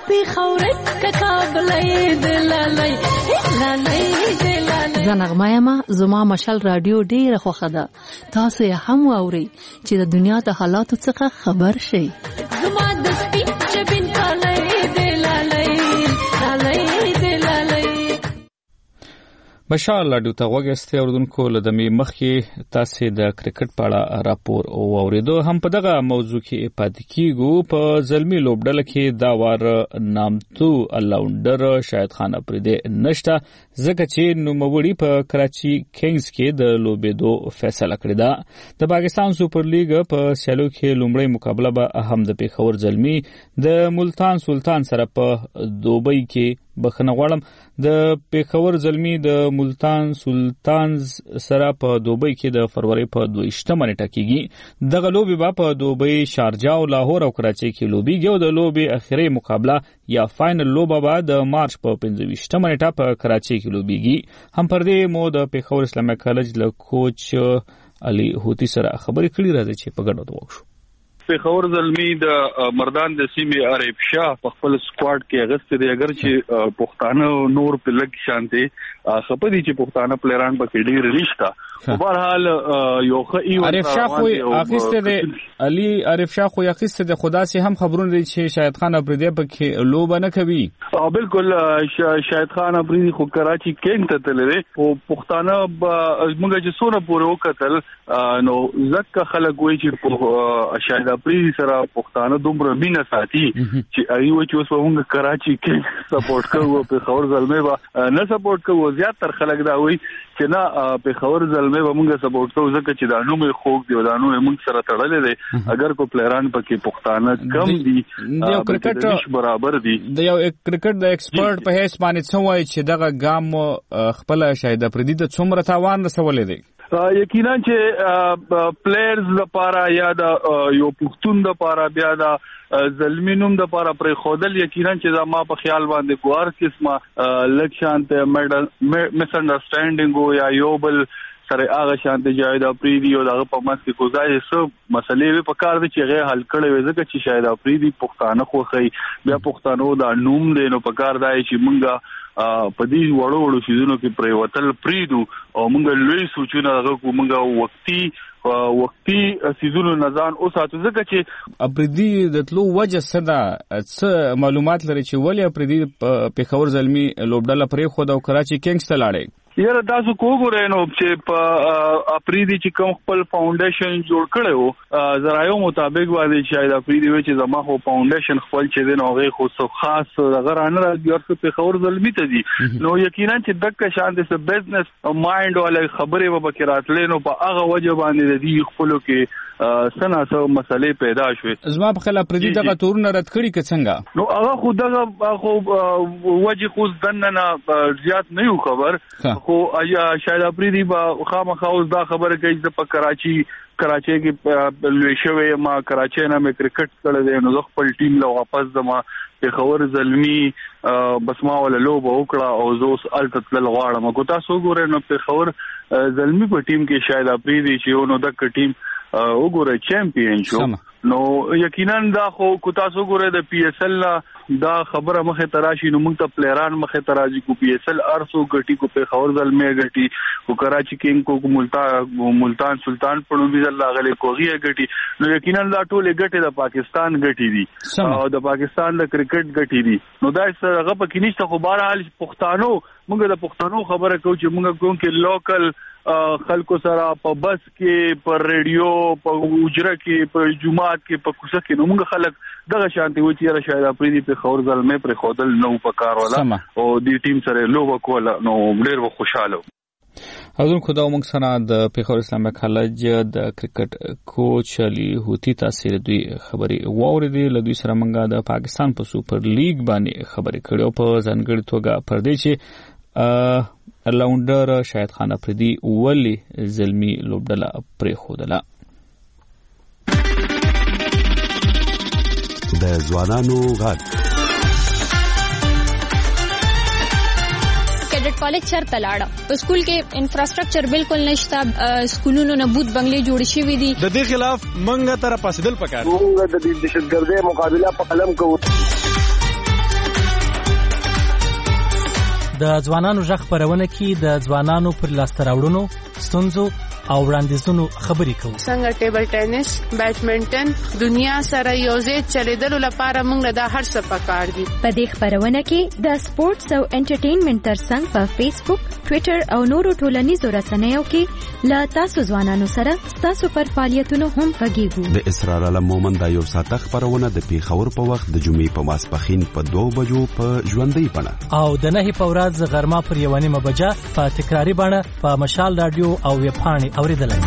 زنغمایم زما مشال رادیو ډیره خوښه ده. تاسو یې هم واورئ چې د دنیا د حالاتو څخه خبر شئ. زما د سپین جبین کالی دی لالی مشال رادیو ته وګورئ اوردونکو لدمي مخکې تاسو د کرکټ په اړه راپور واوریدو. هم په دغه موضوع کې پاتې کیږو. په زلمی لوبډله کې دا وار نامتو الاونډر شاهد خان افریدی نشته ځکه چې نوموړي په کراچي کینګز کې د لوبېدو فیصله کړې ده. د پاکستان سپر لیګ په سیالو کې لومړی مقابله به هم د پیښور زلمی د ملتان سلطان سره په دوبۍ کې بخنه غواړم. د پیښور زلمی د ملتان سلطان سره په دوبۍ کې د فروری په 28 نیټه کېږي. دغه لوبي به په دوبۍ، شارجه او لاهور او کراچي کې لوبيږي او د لوبي اخیری مقابله یا فائنل لوبه به د مارچ په 25 نیټه په کراچي کې لوبيږي. هم پر دې مو د پیښور اسلامي کالج له کوچ علي هوتی سره خبرې کړې راځي چې په ګډه وکړو. پیښور زلمی د مردان د سیمې عرب شاه په خپل سکواډ کې اغست دی. اگر چې پښتانه نور په لګ شانتي خپدي چې پښتانه پلیران په کې ډیر نشته. په هر حال یو خې عرب شاه خو اخیسته دی. علي عرب شاه خو اخیسته دی. خدا سي هم خبرونه دي چې شاهد خان افریدی په کې لوب نه کوي. بالکل شاهد خان افریدی خو کراچي کینګ ته تللی او پښتانه موږ چې سونه پورې وکتل نو زکه خلک وایي چې شاهد افریدی سره پښتانه دومره مینه ساتي چې ایو چې اوس موږ کراچي کې سپورټ کوو. په خور زلمه به نه سپورټ کوو. زیات تر خلک دا وایي چې نه په خور زلمه به موږ سپورټ کوو ځکه چې دا نوم یې خوږ دی او دا نوم موږ سره تړلې دی. اگر کو پلیران پکې پښتانه کم دي یو کرکټ برابر دي. د یو کرکټ د ایکسپرت په هیڅ باندې څه وایي چې دغه ګام خپل شاهد افریدی ته څومره تاوان رسولې دی. یقینا چې پلیئرز لپاره یا د یو پښتون لپاره بیا د زلمینوم لپاره پر خودل یقینا چې ما په خیال باندې ګوار قسمه لکشانت مس انډرستانډینګ یا یو بل سره هغه شانته جاید افریدی او دغه په مس کې کوزای سو مسلې په کار دي چې هغه حل کړي وي ځکه چې شاید افریدی پښتانه خوخی بیا پښتنو دا نوم دی نو په کار دی چې مونږه په دې وړو شیزونو کې پریوتل پریدو او مونږ لوی سوچونه هغه کومه وقتی سیزونو نزان او ساتو ځکه چې افریدی د تلو وجه صدا څه معلومات لري چې ولی افریدی په پیښور زلمی لوبډله پرې خو د کراچي کینګز ته لاړې. یاره تاسو کوګورئ نو چې په اپریدي چې کوم خپل فاونډیشن جوړ کړو زرايو مطابق باندې شاید اپریدي وی چې زما خو فاونډیشن خپل چې دین هغه خو څو خاص غیر ان راځي او په خبر ظلمي ته دي نو یقینا چې دغه شان د بزنس مایند ولې خبره وبکراتلې نو په هغه وجه باندې د دې خپلو کې سناسو مسلې پیدا شوې. زما په خیال پردي دغه تورونه رد کړي که څنګه؟ نو هغه خو دغه خو وجه خو دننه زیات نه یو خبر، خو شاید افریدي به خامخا اوس دا خبره کوي چې په کراچي کې لوی شوی ما کراچي نه مې کرکټ کړی دی، نو زه خپل ټیم له واپس ځم پېښور زلمي بس ما ولا لوبه وکړه او زه اوس هلته تلل غواړم. کو تاسو وګورئ نو پېښور زلمي په ټیم کې شاید افریدي چې نو دغه ټیم وګورئ چمپیون شو. نو یقینا دا خو کو تاسو وګورئ د پی ایس ال دا خبره مخه تراشي، نو موږ ته پلیران مخه تراشي کو پی ایس ال ارسو غټي کو پېښور زلمي غټي کو کراچي کینګ کو ملتان سلطان پړونی زل لاغله کوغي غټي. نو یقینا دا ټول غټي د پاکستان غټي دي او د پاکستان د کرکټ غټي دي. نو دا هغه پکې نشته، خو بهرحال پښتانو موږ د پښتنو خبره کوو چې موږ کوم کې لوکل خلکو سره په بس کې په ریډیو په اجره کې په جمعات کې په کوڅه کې نو موږ خلک دغه شانتي و چې شاید افریدي په خور زلمه پر خودل نو په کار ولا او د ټیم سره لوبه کوله نو ډیر خوشاله. حضور خدا موږ سره د پیښور اسلامي کالج د کرکټ کوچ علي هوتی تاثیر دوی خبري واوریدي. له دوی سره موږ د پاکستان په سوپر لیګ باندې خبري کړو په ځانګړي توګه پر دې چې راونډر شاهد خان افریدي ولی زلمی لوبډله پرې خودله. د ځوانانو غږ کیډټ کالج چرته لاړه په سکول کې انفراستراکچر بالکل نشته، سکولونو نه بوت بنگلې جوړ شوي دي. د دې خلاف منګه تر پاسدل پکار موږ د دهشتګردۍ مقابله په قلم کوو. د ځوانانو ژغ خپرونه کې د ځوانانو پر لاسته راوړنو، ستونزو او وړاندیزونو خبرې کوو. څنګه ټیبل ټینس، بیډمنټن دنیا سره یوځای چلیدلو لپاره موږ د هر څه پکار دي. په دې خپرونه کې د سپورتس او انټرټینمنټ ترڅنګ په فیسبوک، ټوئیټر او نورو ټولنیزو رسنیو کې له تاسو ځوانانو سره تاسو پر فعالیتونو هم غږیږو. د اسرار علم مومند یو ساعت خبرونه د پیښور په وخت د جمعې په ماسپښین په 2 بجو په ژوندۍ بڼه او د 9 په ورځ غرمه پر 1 بجه په تکراری بڼه په مشال رادیو او ویب پاڼې اوریدلای.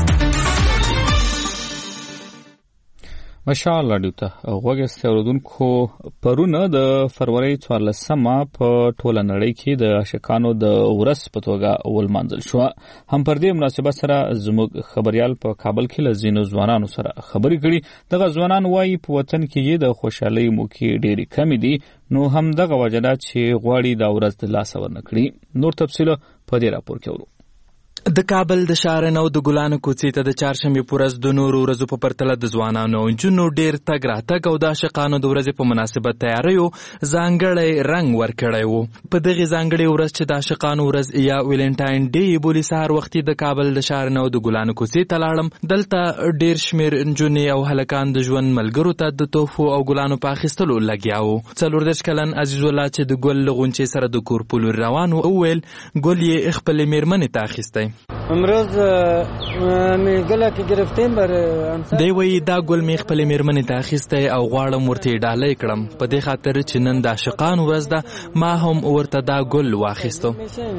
مشال رادیو ته غوږ اوریدونکو پرونه د فروری 14 په ټوله نړۍ کې د عاشقانو د ورځ په توګه ولمانځل شو. هم پر دې مناسبت سره زموږ خبريال په کابل کې له ځینو ځوانانو سره خبرې کړي. دغه ځوانان وایي په وطن کې د خوشحالۍ موقعې ډېرې کمې دي، نو هم دغه وجه ده چې غواړي دا ورځ د لاسه ورنکړي. نور تفصیل په دې راپور کې اورو. د کابل د شارن او د ګلانو کوڅې ته د چهارشنبې په ورځ د نورو ورځو په پرتله د ځوانانو او نجونو ډېر تګ راتګ او د عاشقانو د ورځې په مناسبت تیاریو ځانګړی رنګ ورکړی و. په دغې ځانګړې ورځ چې د عاشقانو ورځ یا ویلنټاین ډې بولي، سهار وختي د کابل د شارن او د ګلانو کوڅې ته لاړم. دلته ډېر شمېر نجونې او هلکان د ژوند ملګرو ته د تحفو او ګلانو په اخیستلو لګیا وو. 14 کلن عزیز الله چې د ګل له غونچې سره د کور په لور روان و وویل ګل یې خپلې مېرمنې ته اخیستی. امروز می ګل کې گرفتیم بر دی وی دا ګل می خپل میرمنې ته اخیستی او غواړم ورته ډالۍ کړم، په دې خاطر چې نن د عاشقانو ورځ ده ما هم ورته دا ګل واخیستو.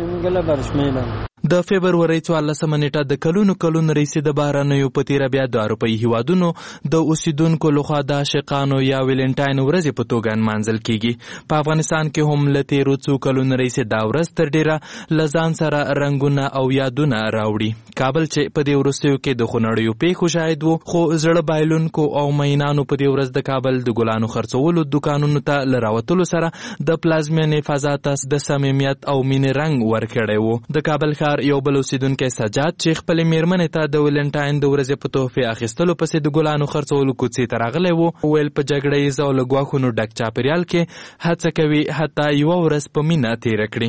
د فبرورۍ 14 نیټه د کلونو رئیس د بهرنیو په تیره بیا د اروپایي هیوادونو د اوسیدونکو لخوا د عاشقانو یا ویلنټاین ورځې په توګه نمانځل کیږي. په افغانستان کې هم له تیرو څو کلونو رئیس دا ورځ تر ډیره له ځان سره رنګونه او یادونه راوړي. کابل چې په دې وروستیو کې د خونړیو پیښو شاهد وو، خو زړه بایلونکو او مینانو په دې ورځ د کابل د ګلانو خرڅولو دکانونو ته له راوتلو سره د پلازمینې فضا ته د صمیمیت او مینې رنګ ورکړی وو. د کابل ښار یو بل اوسیدونکی سجاد چې خپلې میرمنې ته د ویلنټاین د ورځې په تحفې اخیستلو پسې د ګلانو خرڅولو کوڅې ته راغلی و، ویل په جګړه ییز او له ګواښونو ډک چاپېریال کې هڅه کوي حتی یوه ورځ په مینه تېره کړي.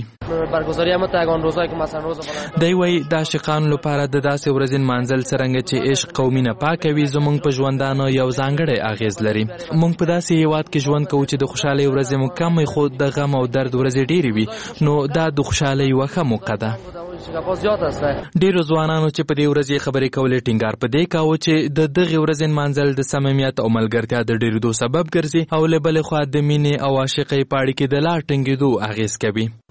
دی وایي د عاشقانو لپاره د داسې ورځې نمانځل څرنګه چې عشق او مینه پاکه وي زموږ په ژوندانو یو ځانګړی اغېز لري. موږ په داسې هېواد کې ژوند کوو چې د خوشحالۍ ورځې مو کم وي، خو د غم او درد ورځې ډېرې وي، نو دا د خوشحالۍ یوه ښه موقع ده. ډیرو ځوانانو چې په دې ورځې خبرې کولې ټینګار په دې کاوه چې د دغې ورځې نمانځل د صمیمیت او ملګرتیا د ډېرېدو سبب ګرځي او له بلې خوا د مینې او عاشقۍ په اړیکې د لا ټینګېدو اغېز کوي.